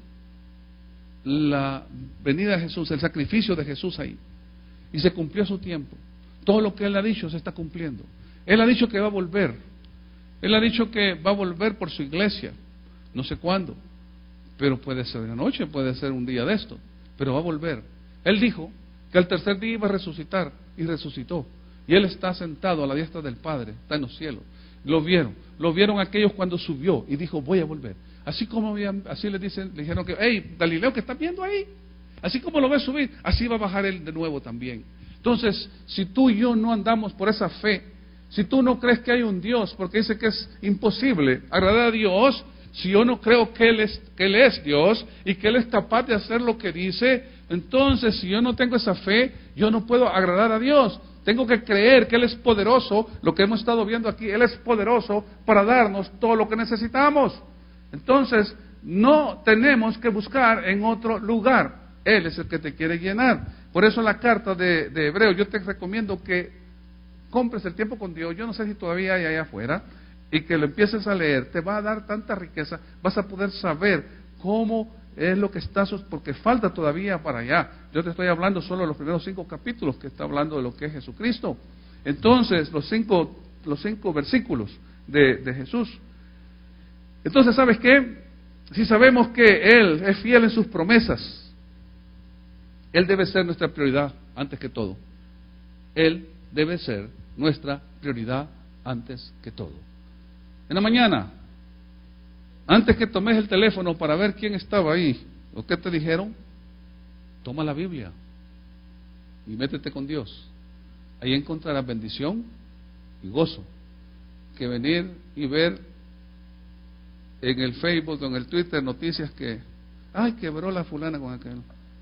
la venida de Jesús, el sacrificio de Jesús ahí, y se cumplió su tiempo. Todo lo que Él ha dicho se está cumpliendo. Él ha dicho que va a volver. Él ha dicho que va a volver por su iglesia. No sé cuándo, pero puede ser una noche, puede ser un día de esto, pero va a volver. Él dijo que al tercer día iba a resucitar y resucitó. Y Él está sentado a la diestra del Padre, está en los cielos. Lo vieron aquellos cuando subió y dijo, voy a volver. Así le dijeron que, hey, Galileo, ¿qué estás viendo ahí? Así como lo ves subir, así va a bajar Él de nuevo también. Entonces, si tú y yo no andamos por esa fe, si tú no crees que hay un Dios, porque dice que es imposible agradar a Dios, si yo no creo que Él es Dios y que Él es capaz de hacer lo que dice, entonces si yo no tengo esa fe, yo no puedo agradar a Dios. Tengo que creer que Él es poderoso, lo que hemos estado viendo aquí, Él es poderoso para darnos todo lo que necesitamos. Entonces, no tenemos que buscar en otro lugar. Él es el que te quiere llenar. Por eso la carta de Hebreos, yo te recomiendo que compres el tiempo con Dios. Yo no sé si todavía hay allá afuera, y que lo empieces a leer. Te va a dar tanta riqueza, vas a poder saber cómo es lo que está, porque falta todavía para allá. Yo te estoy hablando solo de los primeros 5 capítulos que está hablando de lo que es Jesucristo. Entonces, los cinco versículos de Jesús. Entonces, ¿sabes qué? Si sabemos que Él es fiel en sus promesas, Él debe ser nuestra prioridad antes que todo. Él debe ser nuestra prioridad antes que todo. En la mañana, antes que tomes el teléfono para ver quién estaba ahí o qué te dijeron, toma la Biblia y métete con Dios. Ahí encontrarás bendición y gozo, que venir y ver en el Facebook o en el Twitter noticias que, ay, quebró la fulana con aquel.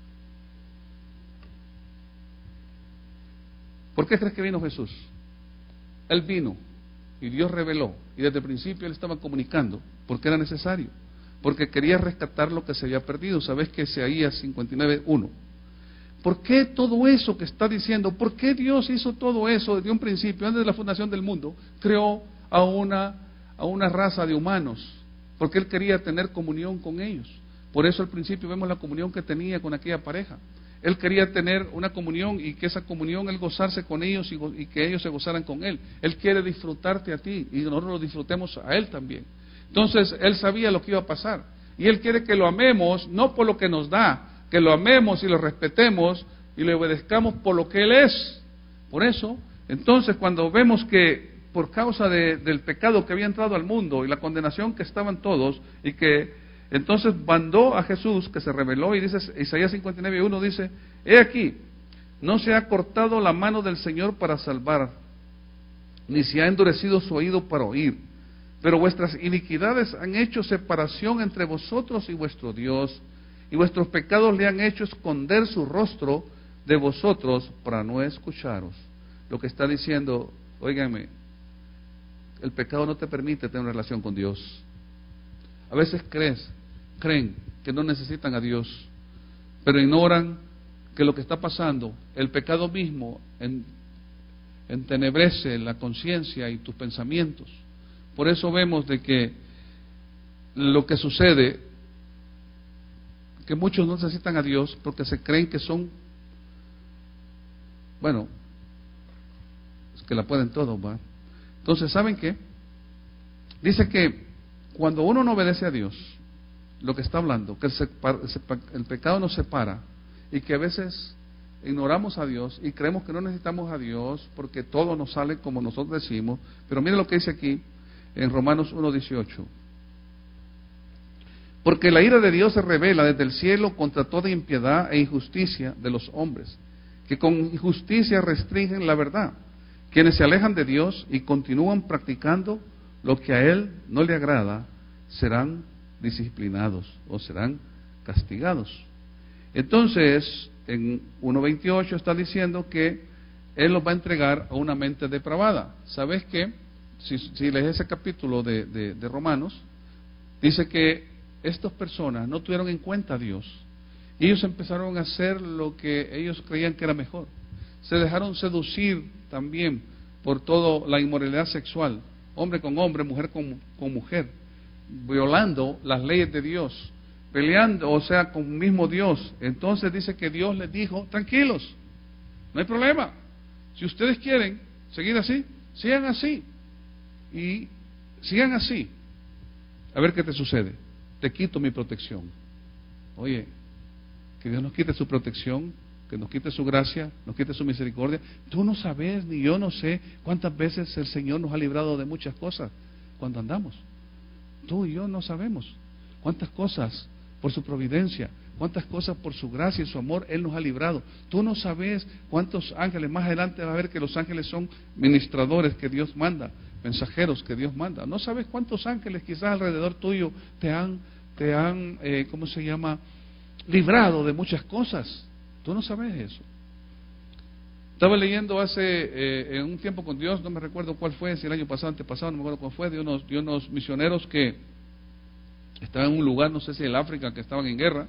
¿Por qué crees que vino Jesús? Él vino y Dios reveló, y desde el principio Él estaba comunicando, porque era necesario, porque quería rescatar lo que se había perdido. ¿Sabes que Isaías 59:1? ¿Por qué todo eso que está diciendo? ¿Por qué Dios hizo todo eso desde un principio, antes de la fundación del mundo? Creó a una raza de humanos, porque Él quería tener comunión con ellos. Por eso al principio vemos la comunión que tenía con aquella pareja. Él quería tener una comunión, y que esa comunión, Él gozarse con ellos y que ellos se gozaran con Él. Él quiere disfrutarte a ti y nosotros lo disfrutemos a Él también. Entonces, Él sabía lo que iba a pasar. Y Él quiere que lo amemos, no por lo que nos da, que lo amemos y lo respetemos y le obedezcamos por lo que Él es. Por eso, entonces, cuando vemos que por causa del pecado que había entrado al mundo y la condenación que estaban todos, y que entonces mandó a Jesús, que se reveló, y dice Isaías 59:1, dice, he aquí, no se ha cortado la mano del Señor para salvar, ni se ha endurecido su oído para oír, pero vuestras iniquidades han hecho separación entre vosotros y vuestro Dios, y vuestros pecados le han hecho esconder su rostro de vosotros para no escucharos. Lo que está diciendo, óiganme, el pecado no te permite tener una relación con Dios. A veces creen que no necesitan a Dios, pero ignoran que lo que está pasando, el pecado mismo entenebrece la conciencia y tus pensamientos. Por eso vemos de que lo que sucede, que muchos no necesitan a Dios porque se creen que son, bueno, que la pueden todo, ¿va? Entonces, ¿saben qué? Dice que cuando uno no obedece a Dios, lo que está hablando, que el pecado nos separa y que a veces ignoramos a Dios y creemos que no necesitamos a Dios porque todo nos sale como nosotros decimos. Pero mire lo que dice aquí en Romanos 1:18. Porque la ira de Dios se revela desde el cielo contra toda impiedad e injusticia de los hombres, que con injusticia restringen la verdad, quienes se alejan de Dios y continúan practicando lo que a Él no le agrada, serán disciplinados o serán castigados. Entonces, en 1:28 está diciendo que Él los va a entregar a una mente depravada. ¿Sabes qué? Si lees ese capítulo de Romanos, dice que estas personas no tuvieron en cuenta a Dios. Y ellos empezaron a hacer lo que ellos creían que era mejor. Se dejaron seducir también por toda la inmoralidad sexual, hombre con hombre, mujer con mujer, violando las leyes de Dios, peleando, o sea, con el mismo Dios. Entonces dice que Dios les dijo, tranquilos, no hay problema. Si ustedes quieren seguir así, sigan así. Y sigan así. A ver qué te sucede. Te quito mi protección. Oye, que Dios nos quite su protección, que nos quite su gracia, nos quite su misericordia. Tú no sabes, ni yo no sé cuántas veces el Señor nos ha librado de muchas cosas cuando andamos. Tú y yo no sabemos cuántas cosas por su providencia, cuántas cosas por su gracia y su amor Él nos ha librado. Tú no sabes cuántos ángeles. Más adelante vas a ver que los ángeles son ministradores que Dios manda, mensajeros que Dios manda. No sabes cuántos ángeles quizás alrededor tuyo te han ¿cómo se llama? Librado de muchas cosas. Tú no sabes eso. Estaba leyendo en un tiempo con Dios, no me recuerdo cuál fue, si el año pasado, antepasado, no me acuerdo cuál fue, de unos misioneros que estaban en un lugar, no sé si en el África, que estaban en guerra,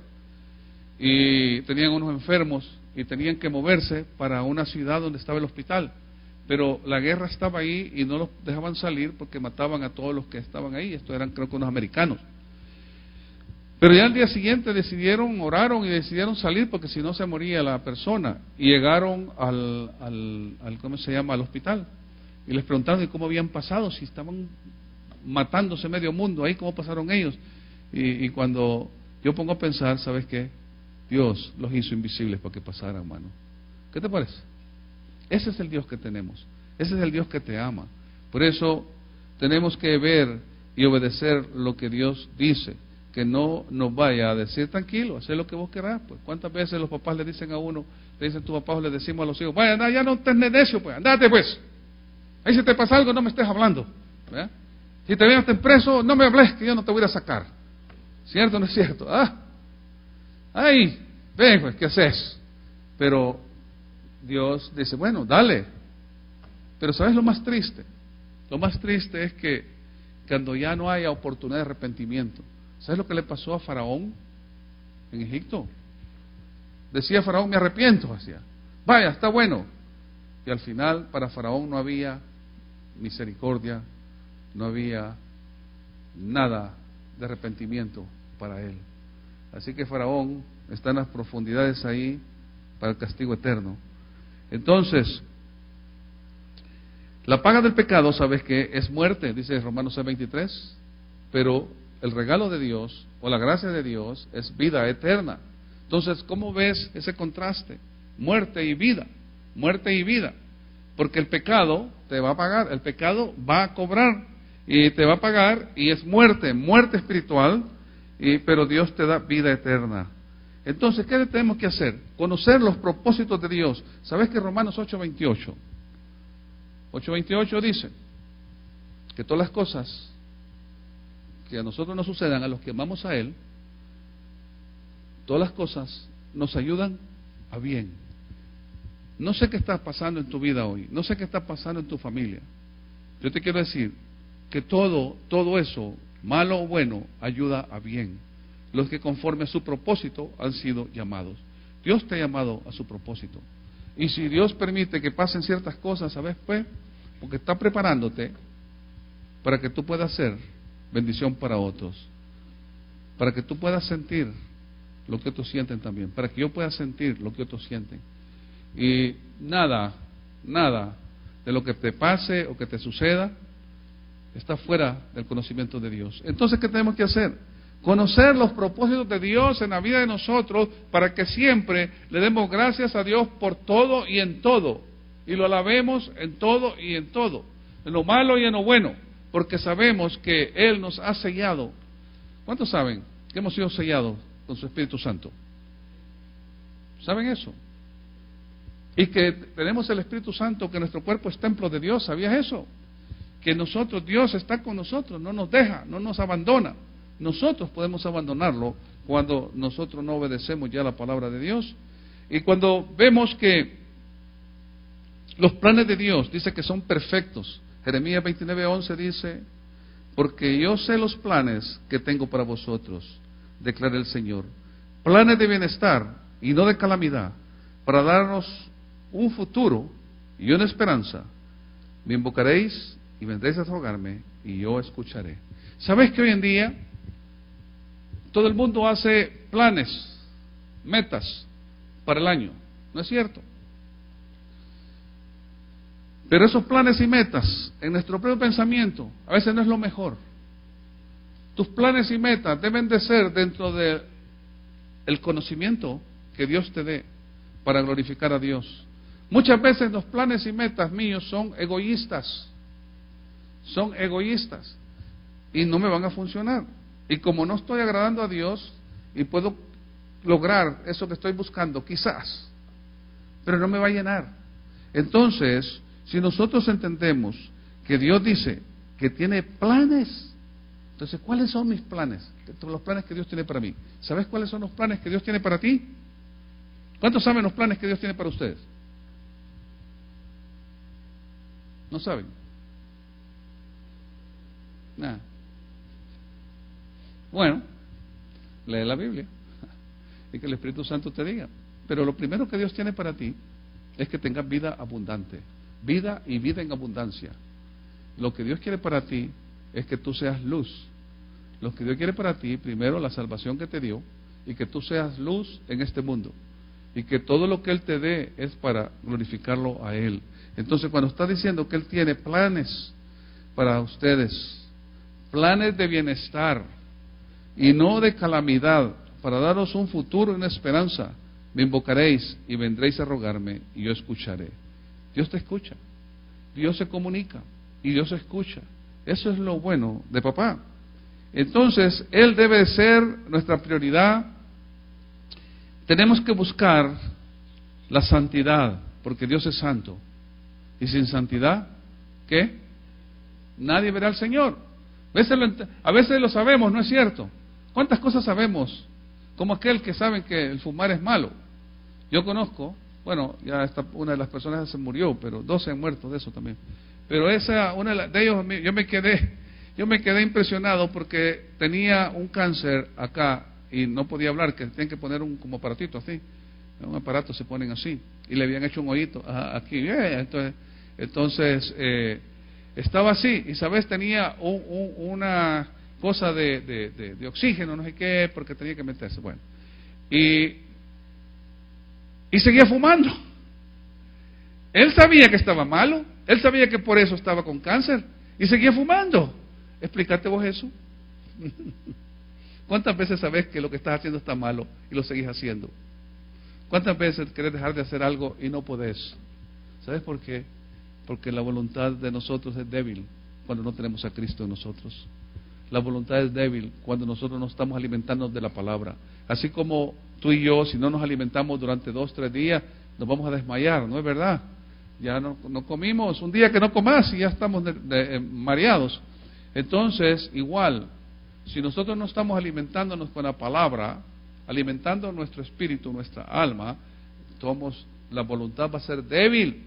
y tenían unos enfermos, y tenían que moverse para una ciudad donde estaba el hospital. Pero la guerra estaba ahí y no los dejaban salir porque mataban a todos los que estaban ahí. Estos eran, creo que, unos americanos. Pero ya al día siguiente oraron y decidieron salir porque si no se moría la persona. Y llegaron ¿cómo se llama? Al hospital. Y les preguntaron cómo habían pasado, si estaban matándose medio mundo ahí, cómo pasaron ellos. Y cuando yo pongo a pensar, ¿sabes qué? Dios los hizo invisibles para que pasaran, hermano. ¿Qué te parece? Ese es el Dios que tenemos. Ese es el Dios que te ama. Por eso tenemos que ver y obedecer lo que Dios dice. Que no nos vaya a decir, tranquilo, haz lo que vos querrás. Pues cuántas veces los papás le dicen a uno, le dicen tus papás, le decimos a los hijos, vaya, ya no estés necio, pues, andate pues. Ahí si te pasa algo, no me estés hablando. ¿Verdad? Si te vienes preso, no me hables, que yo no te voy a sacar. ¿Cierto o no es cierto? Ay, ven, pues, ¿qué haces? Pero Dios dice, bueno, dale. Pero ¿sabes lo más triste? Lo más triste es que cuando ya no haya oportunidad de arrepentimiento. ¿Sabes lo que le pasó a Faraón en Egipto? Decía Faraón, me arrepiento, hacía. Vaya, está bueno. Y al final para Faraón no había misericordia, no había nada de arrepentimiento para él. Así que Faraón está en las profundidades ahí para el castigo eterno. Entonces, la paga del pecado, ¿sabes qué? Es muerte, dice Romanos 6:23, pero el regalo de Dios o la gracia de Dios es vida eterna. Entonces, ¿cómo ves ese contraste? Muerte y vida, muerte y vida. Porque el pecado te va a pagar, el pecado va a cobrar y te va a pagar y es muerte, muerte espiritual, pero Dios te da vida eterna. Entonces, ¿qué tenemos que hacer? Conocer los propósitos de Dios. ¿Sabes que Romanos 8:28 dice que todas las cosas que a nosotros nos sucedan, a los que amamos a Él, todas las cosas nos ayudan a bien? No sé qué está pasando en tu vida hoy, no sé qué está pasando en tu familia. Yo te quiero decir que todo eso, malo o bueno, ayuda a bien. Los que conforme a su propósito han sido llamados. Dios te ha llamado a su propósito. Y si Dios permite que pasen ciertas cosas, ¿sabes? Pues, porque está preparándote para que tú puedas ser bendición para otros, para que tú puedas sentir lo que otros sienten también, para que yo pueda sentir lo que otros sienten. Y nada de lo que te pase o que te suceda está fuera del conocimiento de Dios. Entonces, ¿qué tenemos que hacer? Conocer los propósitos de Dios en la vida de nosotros para que siempre le demos gracias a Dios por todo y en todo. Y lo alabemos en todo y en todo, en lo malo y en lo bueno, porque sabemos que Él nos ha sellado. ¿Cuántos saben que hemos sido sellados con su Espíritu Santo? ¿Saben eso? Y que tenemos el Espíritu Santo, que nuestro cuerpo es templo de Dios. ¿Sabías eso? Que nosotros, Dios está con nosotros, no nos deja, no nos abandona. Nosotros podemos abandonarlo cuando nosotros no obedecemos ya la palabra de Dios. Y cuando vemos que los planes de Dios, dice que son perfectos. Jeremías 29:11 dice: porque yo sé los planes que tengo para vosotros, declara el Señor, planes de bienestar y no de calamidad, para darnos un futuro y una esperanza. Me invocaréis y vendréis a rogarme y yo escucharé. ¿Sabes que hoy en día todo el mundo hace planes, metas para el año? ¿No es cierto? Pero esos planes y metas en nuestro propio pensamiento a veces no es lo mejor. Tus planes y metas deben de ser dentro del conocimiento que Dios te dé para glorificar a Dios. Muchas veces los planes y metas míos son egoístas y no me van a funcionar. Y como no estoy agradando a Dios y puedo lograr eso que estoy buscando, quizás, pero no me va a llenar. Entonces, si nosotros entendemos que Dios dice que tiene planes, entonces, ¿cuáles son mis planes? Los planes que Dios tiene para mí. ¿Sabes cuáles son los planes que Dios tiene para ti? ¿Cuántos saben los planes que Dios tiene para ustedes? ¿No saben? Nada. Bueno, lee la Biblia y que el Espíritu Santo te diga. Pero lo primero que Dios tiene para ti es que tengas vida abundante. Vida y vida en abundancia. Lo que Dios quiere para ti es que tú seas luz. Lo que Dios quiere para ti, primero, la salvación que te dio, y que tú seas luz en este mundo. Y que todo lo que Él te dé es para glorificarlo a Él. Entonces, cuando está diciendo que Él tiene planes para ustedes, planes de bienestar y no de calamidad, para daros un futuro y una esperanza, me invocaréis y vendréis a rogarme y yo escucharé. Dios te escucha, Dios se comunica y Dios escucha. Eso es lo bueno de papá. Entonces, Él debe ser nuestra prioridad. Tenemos que buscar la santidad, porque Dios es santo. Y sin santidad, ¿qué? Nadie verá al Señor. A veces lo sabemos, ¿no es cierto? ¿Cuántas cosas sabemos? Como aquel que sabe que el fumar es malo. Yo conozco, bueno, ya una de las personas se murió, pero 12 han muerto de eso también. Pero una de ellos, yo me quedé impresionado porque tenía un cáncer acá y no podía hablar, que tenían que poner un como aparatito así, un aparato se ponen así, y le habían hecho un hoyito aquí, entonces estaba así, y sabes, tenía una cosa de oxígeno, no sé qué, porque tenía que meterse, bueno, y seguía fumando. Él sabía que estaba malo, él sabía que por eso estaba con cáncer, y seguía fumando. ¿Explícate vos eso? ¿Cuántas veces sabes que lo que estás haciendo está malo y lo seguís haciendo? ¿Cuántas veces querés dejar de hacer algo y no podés? ¿Sabes por qué? Porque la voluntad de nosotros es débil cuando no tenemos a Cristo en nosotros. La voluntad es débil cuando nosotros no estamos alimentándonos de la palabra. Así como tú y yo, si no nos alimentamos durante 2 o 3 días, nos vamos a desmayar, ¿no es verdad? Ya no comimos, un día que no comas y ya estamos mareados. Entonces, igual, si nosotros no estamos alimentándonos con la palabra, alimentando nuestro espíritu, nuestra alma, la voluntad va a ser débil.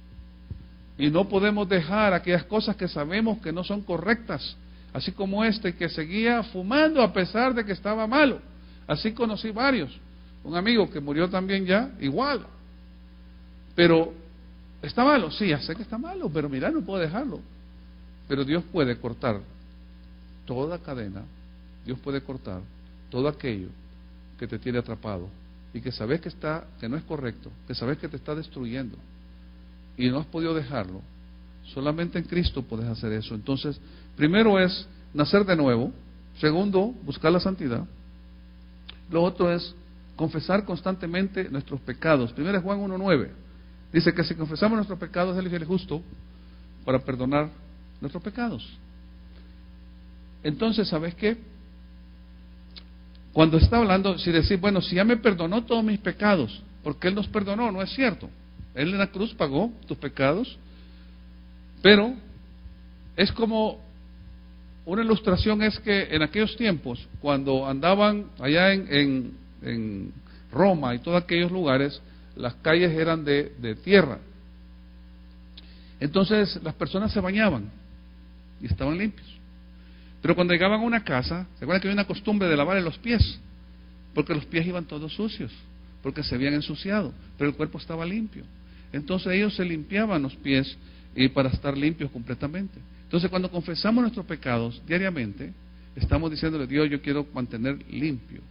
Y no podemos dejar aquellas cosas que sabemos que no son correctas. Así como que seguía fumando a pesar de que estaba malo. Así conocí varios un amigo que murió también ya, igual. Pero, ¿está malo? Sí, ya sé que está malo, pero mira, no puedo dejarlo. Pero Dios puede cortar toda cadena, Dios puede cortar todo aquello que te tiene atrapado y que sabes que no es correcto, que sabes que te está destruyendo y no has podido dejarlo. Solamente en Cristo puedes hacer eso. Entonces, primero es nacer de nuevo. Segundo, buscar la santidad. Lo otro es confesar constantemente nuestros pecados. Primero es Juan 1:9. Dice que si confesamos nuestros pecados, Él es fiel y justo para perdonar nuestros pecados. Entonces, ¿sabes qué? Cuando está hablando, si decir, bueno, si ya me perdonó todos mis pecados, porque Él nos perdonó, no es cierto. Él en la cruz pagó tus pecados, pero es como una ilustración es que en aquellos tiempos, cuando andaban allá en Roma y todos aquellos lugares, las calles eran de tierra. Entonces las personas se bañaban y estaban limpios. Pero cuando llegaban a una casa, ¿se acuerdan que había una costumbre de lavar los pies? Porque los pies iban todos sucios, porque se habían ensuciado, pero el cuerpo estaba limpio. Entonces ellos se limpiaban los pies y para estar limpios completamente. Entonces cuando confesamos nuestros pecados diariamente, estamos diciéndole, Dios, yo quiero mantener limpio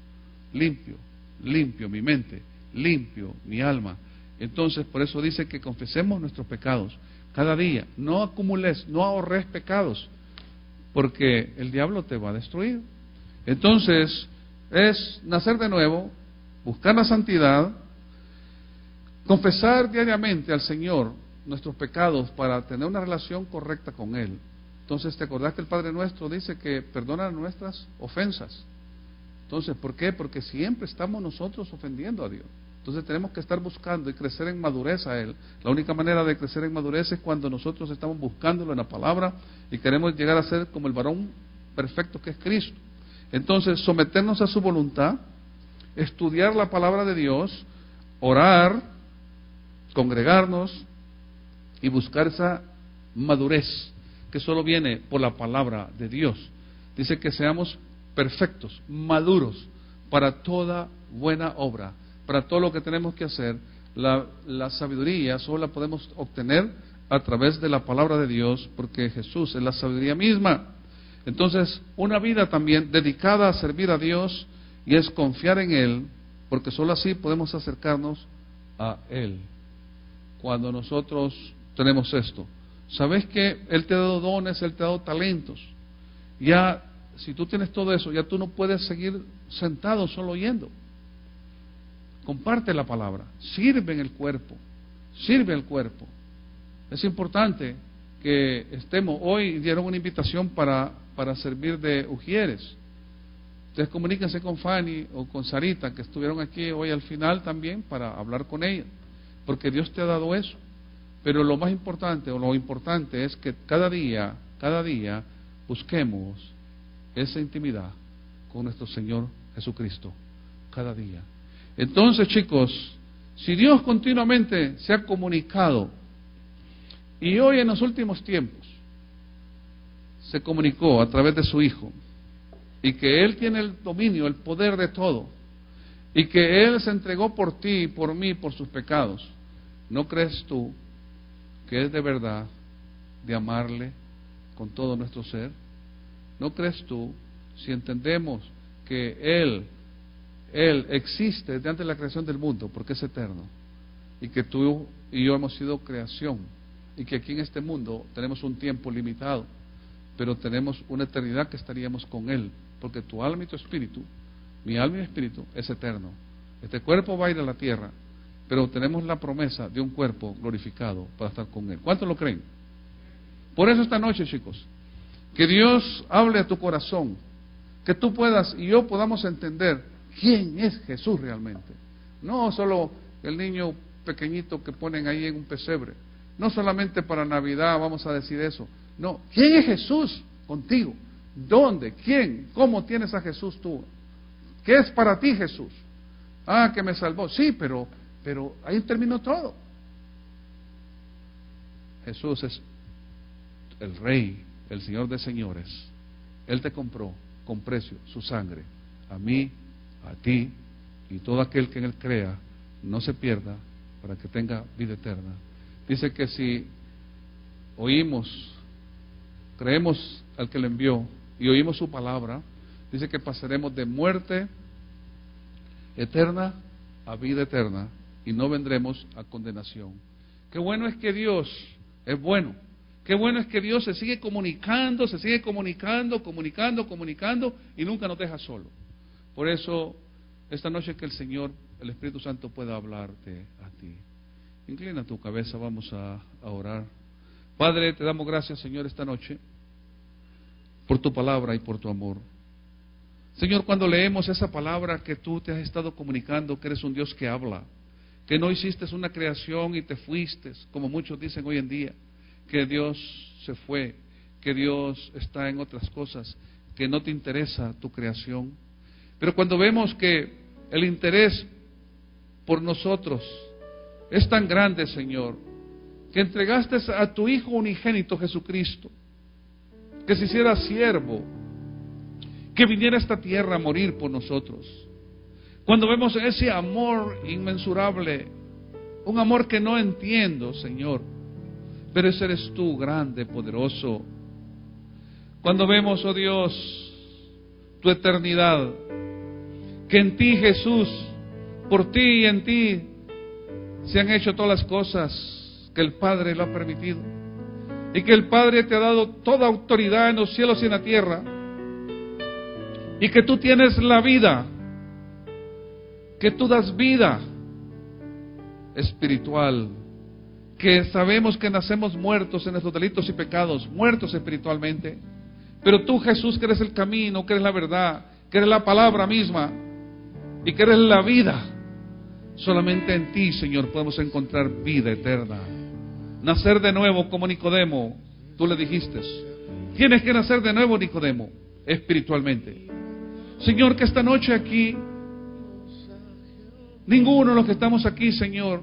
mi mente, limpio mi alma. Entonces por eso dice que confesemos nuestros pecados cada día. No acumules, no ahorres pecados, porque el diablo te va a destruir. Entonces es nacer de nuevo, buscar la santidad, confesar diariamente al Señor nuestros pecados para tener una relación correcta con Él. Entonces, ¿te acordás que el Padre Nuestro dice que perdona nuestras ofensas? Entonces, ¿por qué? Porque siempre estamos nosotros ofendiendo a Dios. Entonces tenemos que estar buscando y crecer en madurez a Él. La única manera de crecer en madurez es cuando nosotros estamos buscándolo en la palabra y queremos llegar a ser como el varón perfecto que es Cristo. Entonces, someternos a su voluntad, estudiar la palabra de Dios, orar, congregarnos y buscar esa madurez que solo viene por la palabra de Dios. Dice que seamos perfectos, maduros para toda buena obra, para todo lo que tenemos que hacer. La sabiduría solo la podemos obtener a través de la palabra de Dios, porque Jesús es la sabiduría misma. Entonces, una vida también dedicada a servir a Dios y es confiar en Él, porque solo así podemos acercarnos a Él. Cuando nosotros tenemos esto, ¿sabes que Él te ha dado dones, Él te ha dado talentos? Ya, si tú tienes todo eso, ya tú no puedes seguir sentado solo oyendo. Comparte la palabra, sirve en el cuerpo, sirve al cuerpo. Es importante que estemos, hoy dieron una invitación para servir de ujieres. Ustedes comuníquense con Fanny o con Sarita, que estuvieron aquí hoy al final también, para hablar con ella, porque Dios te ha dado eso. Pero lo más importante, o lo importante es que cada día busquemos esa intimidad con nuestro Señor Jesucristo, cada día. Entonces, chicos, si Dios continuamente se ha comunicado, y hoy en los últimos tiempos se comunicó a través de su Hijo, y que Él tiene el dominio, el poder de todo, y que Él se entregó por ti, por mí, por sus pecados, ¿no crees tú que es de verdad de amarle con todo nuestro ser? ¿No crees tú, si entendemos que Él existe desde antes de la creación del mundo, porque es eterno, y que tú y yo hemos sido creación, y que aquí en este mundo tenemos un tiempo limitado, pero tenemos una eternidad que estaríamos con Él, porque tu alma y tu espíritu, mi alma y mi espíritu, es eterno. Este cuerpo va a ir a la tierra, pero tenemos la promesa de un cuerpo glorificado para estar con Él. ¿Cuántos lo creen? Por eso esta noche, chicos, que Dios hable a tu corazón, que tú puedas y yo podamos entender quién es Jesús realmente. No solo el niño pequeñito que ponen ahí en un pesebre, no solamente para Navidad vamos a decir eso. No, ¿quién es Jesús contigo? ¿Dónde? ¿Quién? ¿Cómo tienes a Jesús tú? ¿Qué es para ti Jesús? Ah, que me salvó. Sí, pero ahí terminó todo. Jesús es el Rey, el Señor de señores. Él te compró con precio, su sangre, a mí, a ti y todo aquel que en Él crea no se pierda, para que tenga vida eterna. Dice que si oímos, creemos al que le envió y oímos su palabra, dice que pasaremos de muerte eterna a vida eterna y no vendremos a condenación. Qué bueno es que Dios es bueno. Qué bueno es que Dios se sigue comunicando y nunca nos deja solo. Por eso, esta noche que el Señor, el Espíritu Santo pueda hablarte a ti. Inclina tu cabeza, vamos a orar. Padre, te damos gracias, Señor, esta noche por tu palabra y por tu amor. Señor, cuando leemos esa palabra que tú te has estado comunicando, que eres un Dios que habla, que no hiciste una creación y te fuiste, como muchos dicen hoy en día, que Dios se fue, que Dios está en otras cosas, que no te interesa tu creación. Pero cuando vemos que el interés por nosotros es tan grande, Señor, que entregaste a tu Hijo unigénito Jesucristo, que se hiciera siervo, que viniera a esta tierra a morir por nosotros. Cuando vemos ese amor inmensurable, un amor que no entiendo, Señor, pero ese eres tú, grande, poderoso. Cuando vemos, oh Dios, tu eternidad, que en ti, Jesús, por ti y en ti se han hecho todas las cosas que el Padre lo ha permitido, y que el Padre te ha dado toda autoridad en los cielos y en la tierra, y que tú tienes la vida, que tú das vida espiritual, que sabemos que nacemos muertos en nuestros delitos y pecados, muertos espiritualmente, pero tú, Jesús, que eres el camino, que eres la verdad, que eres la palabra misma y que eres la vida, solamente en ti, Señor, podemos encontrar vida eterna. Nacer de nuevo como Nicodemo, tú le dijiste, tienes que nacer de nuevo, Nicodemo, espiritualmente. Señor, que esta noche aquí, ninguno de los que estamos aquí, Señor,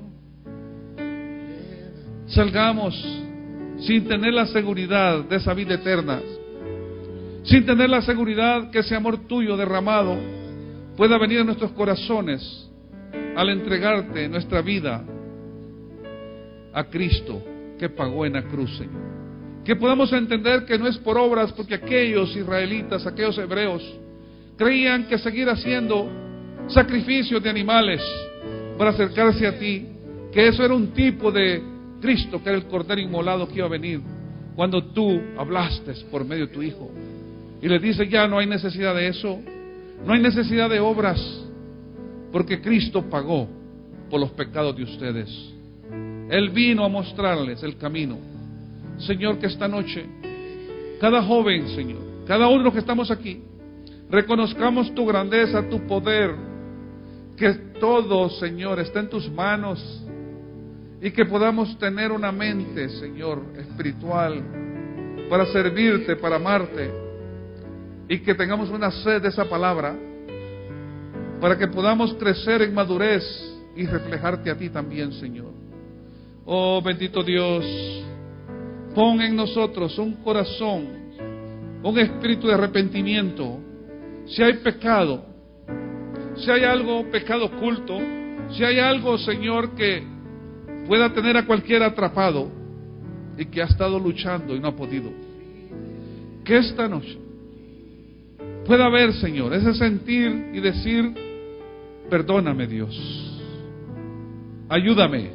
salgamos sin tener la seguridad de esa vida eterna, sin tener la seguridad que ese amor tuyo derramado pueda venir a nuestros corazones al entregarte nuestra vida a Cristo que pagó en la cruz, Señor. Que podamos entender que no es por obras, porque aquellos israelitas, aquellos hebreos, creían que seguir haciendo sacrificios de animales para acercarse a ti, que eso era un tipo de Cristo, que era el Cordero inmolado que iba a venir, cuando tú hablaste por medio de tu Hijo. Y le dice, ya no hay necesidad de eso, no hay necesidad de obras, porque Cristo pagó por los pecados de ustedes. Él vino a mostrarles el camino. Señor, que esta noche, cada joven, Señor, cada uno de los que estamos aquí, reconozcamos tu grandeza, tu poder, que todo, Señor, está en tus manos, y que podamos tener una mente, Señor, espiritual, para servirte, para amarte, y que tengamos una sed de esa palabra, para que podamos crecer en madurez y reflejarte a ti también, Señor. Oh, bendito Dios, pon en nosotros un corazón, un espíritu de arrepentimiento. Si hay pecado, si hay algo, pecado oculto, si hay algo, Señor, que pueda tener a cualquiera atrapado y que ha estado luchando y no ha podido, que esta noche pueda haber, Señor, ese sentir y decir, perdóname, Dios, ayúdame,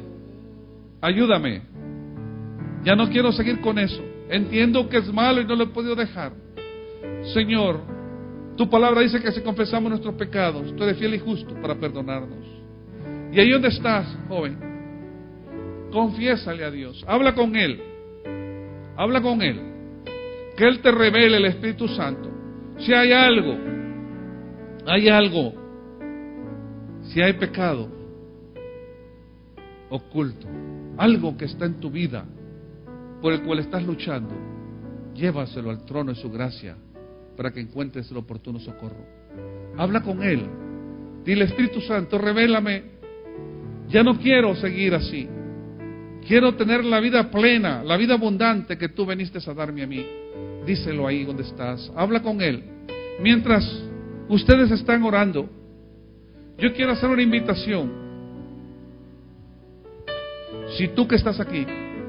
ya no quiero seguir con eso, entiendo que es malo y no lo he podido dejar. Señor, tu palabra dice que si confesamos nuestros pecados, tú eres fiel y justo para perdonarnos. Y ahí donde estás, joven, confiésale a Dios, habla con Él, que Él te revele el Espíritu Santo. Si hay algo, si hay pecado oculto, algo que está en tu vida por el cual estás luchando, llévaselo al trono de su gracia para que encuentres el oportuno socorro. Habla con Él, dile, Espíritu Santo, revélame, ya no quiero seguir así, quiero tener la vida plena, la vida abundante que tú viniste a darme a mí. Díselo ahí donde estás, habla con Él. Mientras ustedes están orando, Yo quiero hacer una invitación. Si tú que estás aquí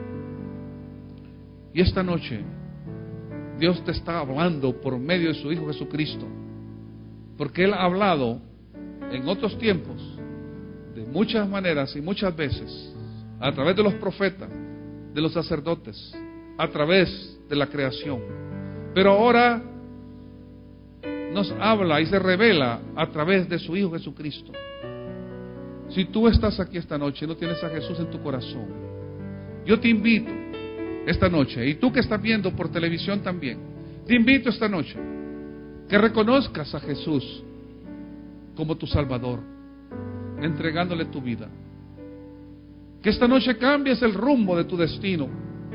y esta noche Dios te está hablando por medio de su Hijo Jesucristo, porque Él ha hablado en otros tiempos de muchas maneras y muchas veces, a través de los profetas, de los sacerdotes, a través de la creación, pero ahora nos habla y se revela a través de su Hijo Jesucristo. Si tú estás aquí esta noche y no tienes a Jesús en tu corazón, yo te invito esta noche, y tú que estás viendo por televisión también, te invito esta noche que reconozcas a Jesús como tu Salvador, entregándole tu vida. Que esta noche cambies el rumbo de tu destino.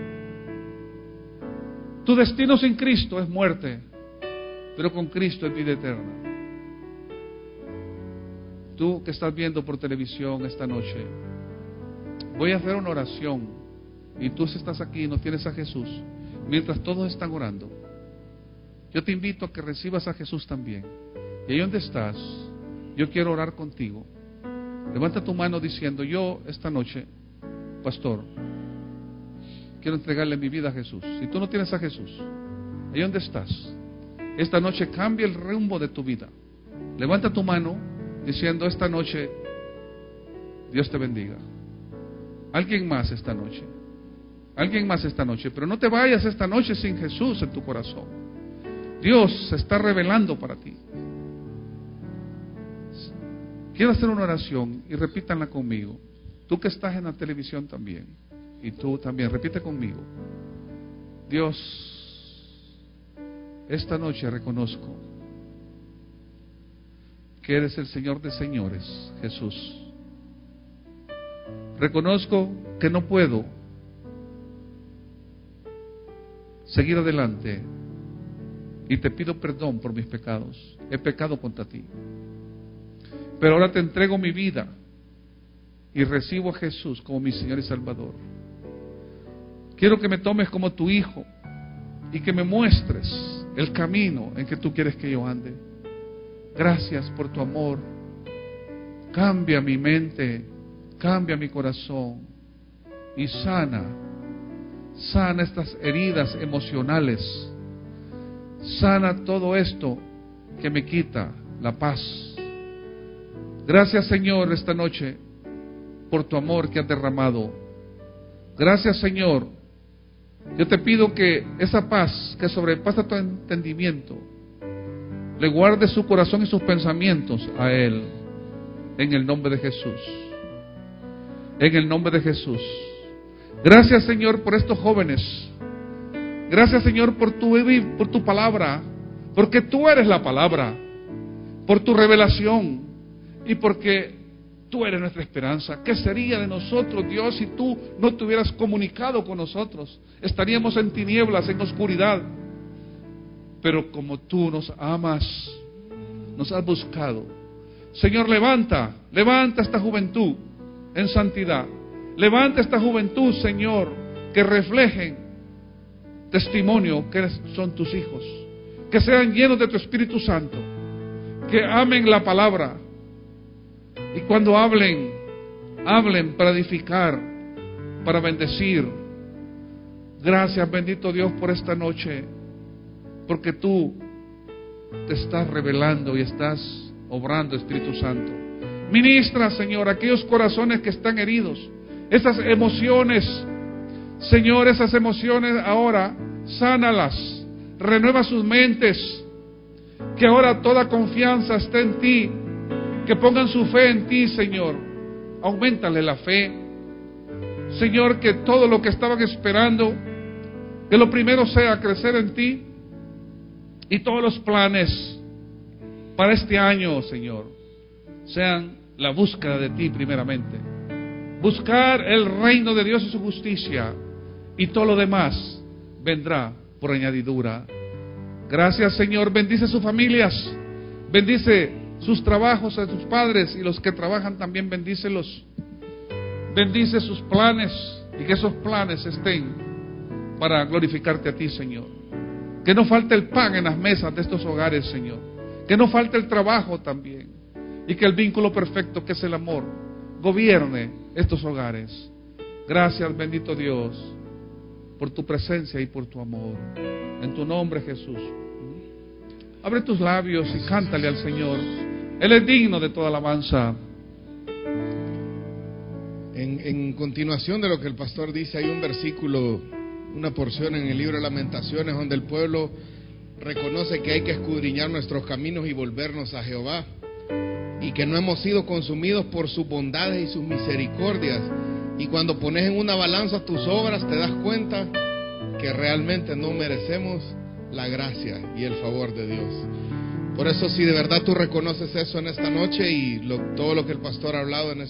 Tu destino sin Cristo es muerte, pero con Cristo es vida eterna. Tú que estás viendo por televisión esta noche, voy a hacer una oración, y tú si estás aquí y no tienes a Jesús, mientras todos están orando, yo te invito a que recibas a Jesús también. Y ahí donde estás, yo quiero orar contigo. Levanta tu mano diciendo: yo esta noche, pastor, quiero entregarle mi vida a Jesús. Si tú no tienes a Jesús, ahí donde estás, esta noche cambia el rumbo de tu vida. Levanta tu mano diciendo: esta noche, Dios te bendiga. Alguien más esta noche. Alguien más esta noche. Pero no te vayas esta noche sin Jesús en tu corazón. Dios se está revelando para ti. Quiero hacer una oración y repítanla conmigo. Tú que estás en la televisión también, y tú también, repite conmigo. Dios, esta noche reconozco que eres el Señor de señores, Jesús. Reconozco que no puedo seguir adelante y te pido perdón por mis pecados. He pecado contra ti. Pero ahora te entrego mi vida y recibo a Jesús como mi Señor y Salvador. Quiero que me tomes como tu hijo y que me muestres el camino en que tú quieres que yo ande. Gracias por tu amor. Cambia mi mente, cambia mi corazón y sana estas heridas emocionales. Sana todo esto que me quita la paz. Gracias, Señor, esta noche por tu amor que has derramado. Gracias, Señor. Yo te pido que esa paz que sobrepasa tu entendimiento le guarde su corazón y sus pensamientos a Él, en el nombre de Jesús. En el nombre de Jesús. Gracias, Señor, por estos jóvenes. Gracias, Señor, por tu palabra, porque tú eres la palabra, por tu revelación y porque tú eres nuestra esperanza. ¿Qué sería de nosotros, Dios, si tú no te hubieras comunicado con nosotros? Estaríamos en tinieblas, en oscuridad. Pero como tú nos amas, nos has buscado. Señor, levanta esta juventud en santidad. Levanta esta juventud, Señor, que reflejen testimonio que son tus hijos, que sean llenos de tu Espíritu Santo, que amen la palabra y cuando hablen para edificar, para bendecir. Gracias, bendito Dios, por esta noche, porque tú te estás revelando y estás obrando, Espíritu Santo. Ministra, Señor, aquellos corazones que están heridos, esas emociones, Señor, esas emociones ahora, sánalas, renueva sus mentes, que ahora toda confianza esté en ti, que pongan su fe en ti, Señor, auméntale la fe, Señor, que todo lo que estaban esperando, que lo primero sea crecer en ti, y todos los planes para este año, Señor, sean la búsqueda de ti primeramente, buscar el reino de Dios y su justicia, y todo lo demás vendrá por añadidura. Gracias, Señor. Bendice sus familias, bendice sus trabajos a sus padres, y los que trabajan también bendícelos. Bendice sus planes y que esos planes estén para glorificarte a ti, Señor. Que no falte el pan en las mesas de estos hogares, Señor. Que no falte el trabajo también. y que el vínculo perfecto, que es el amor, gobierne estos hogares. Gracias, bendito Dios, por tu presencia y por tu amor. En tu nombre, Jesús. Abre tus labios y cántale al Señor. Él es digno de toda alabanza. En continuación de lo que el pastor dice, hay un versículo, una porción en el libro de Lamentaciones, donde el pueblo reconoce que hay que escudriñar nuestros caminos y volvernos a Jehová, y que no hemos sido consumidos por sus bondades y sus misericordias. Y cuando pones en una balanza tus obras, te das cuenta que realmente no merecemos la gracia y el favor de Dios. Por eso, si de verdad tú reconoces eso en esta noche y todo lo que el pastor ha hablado en esta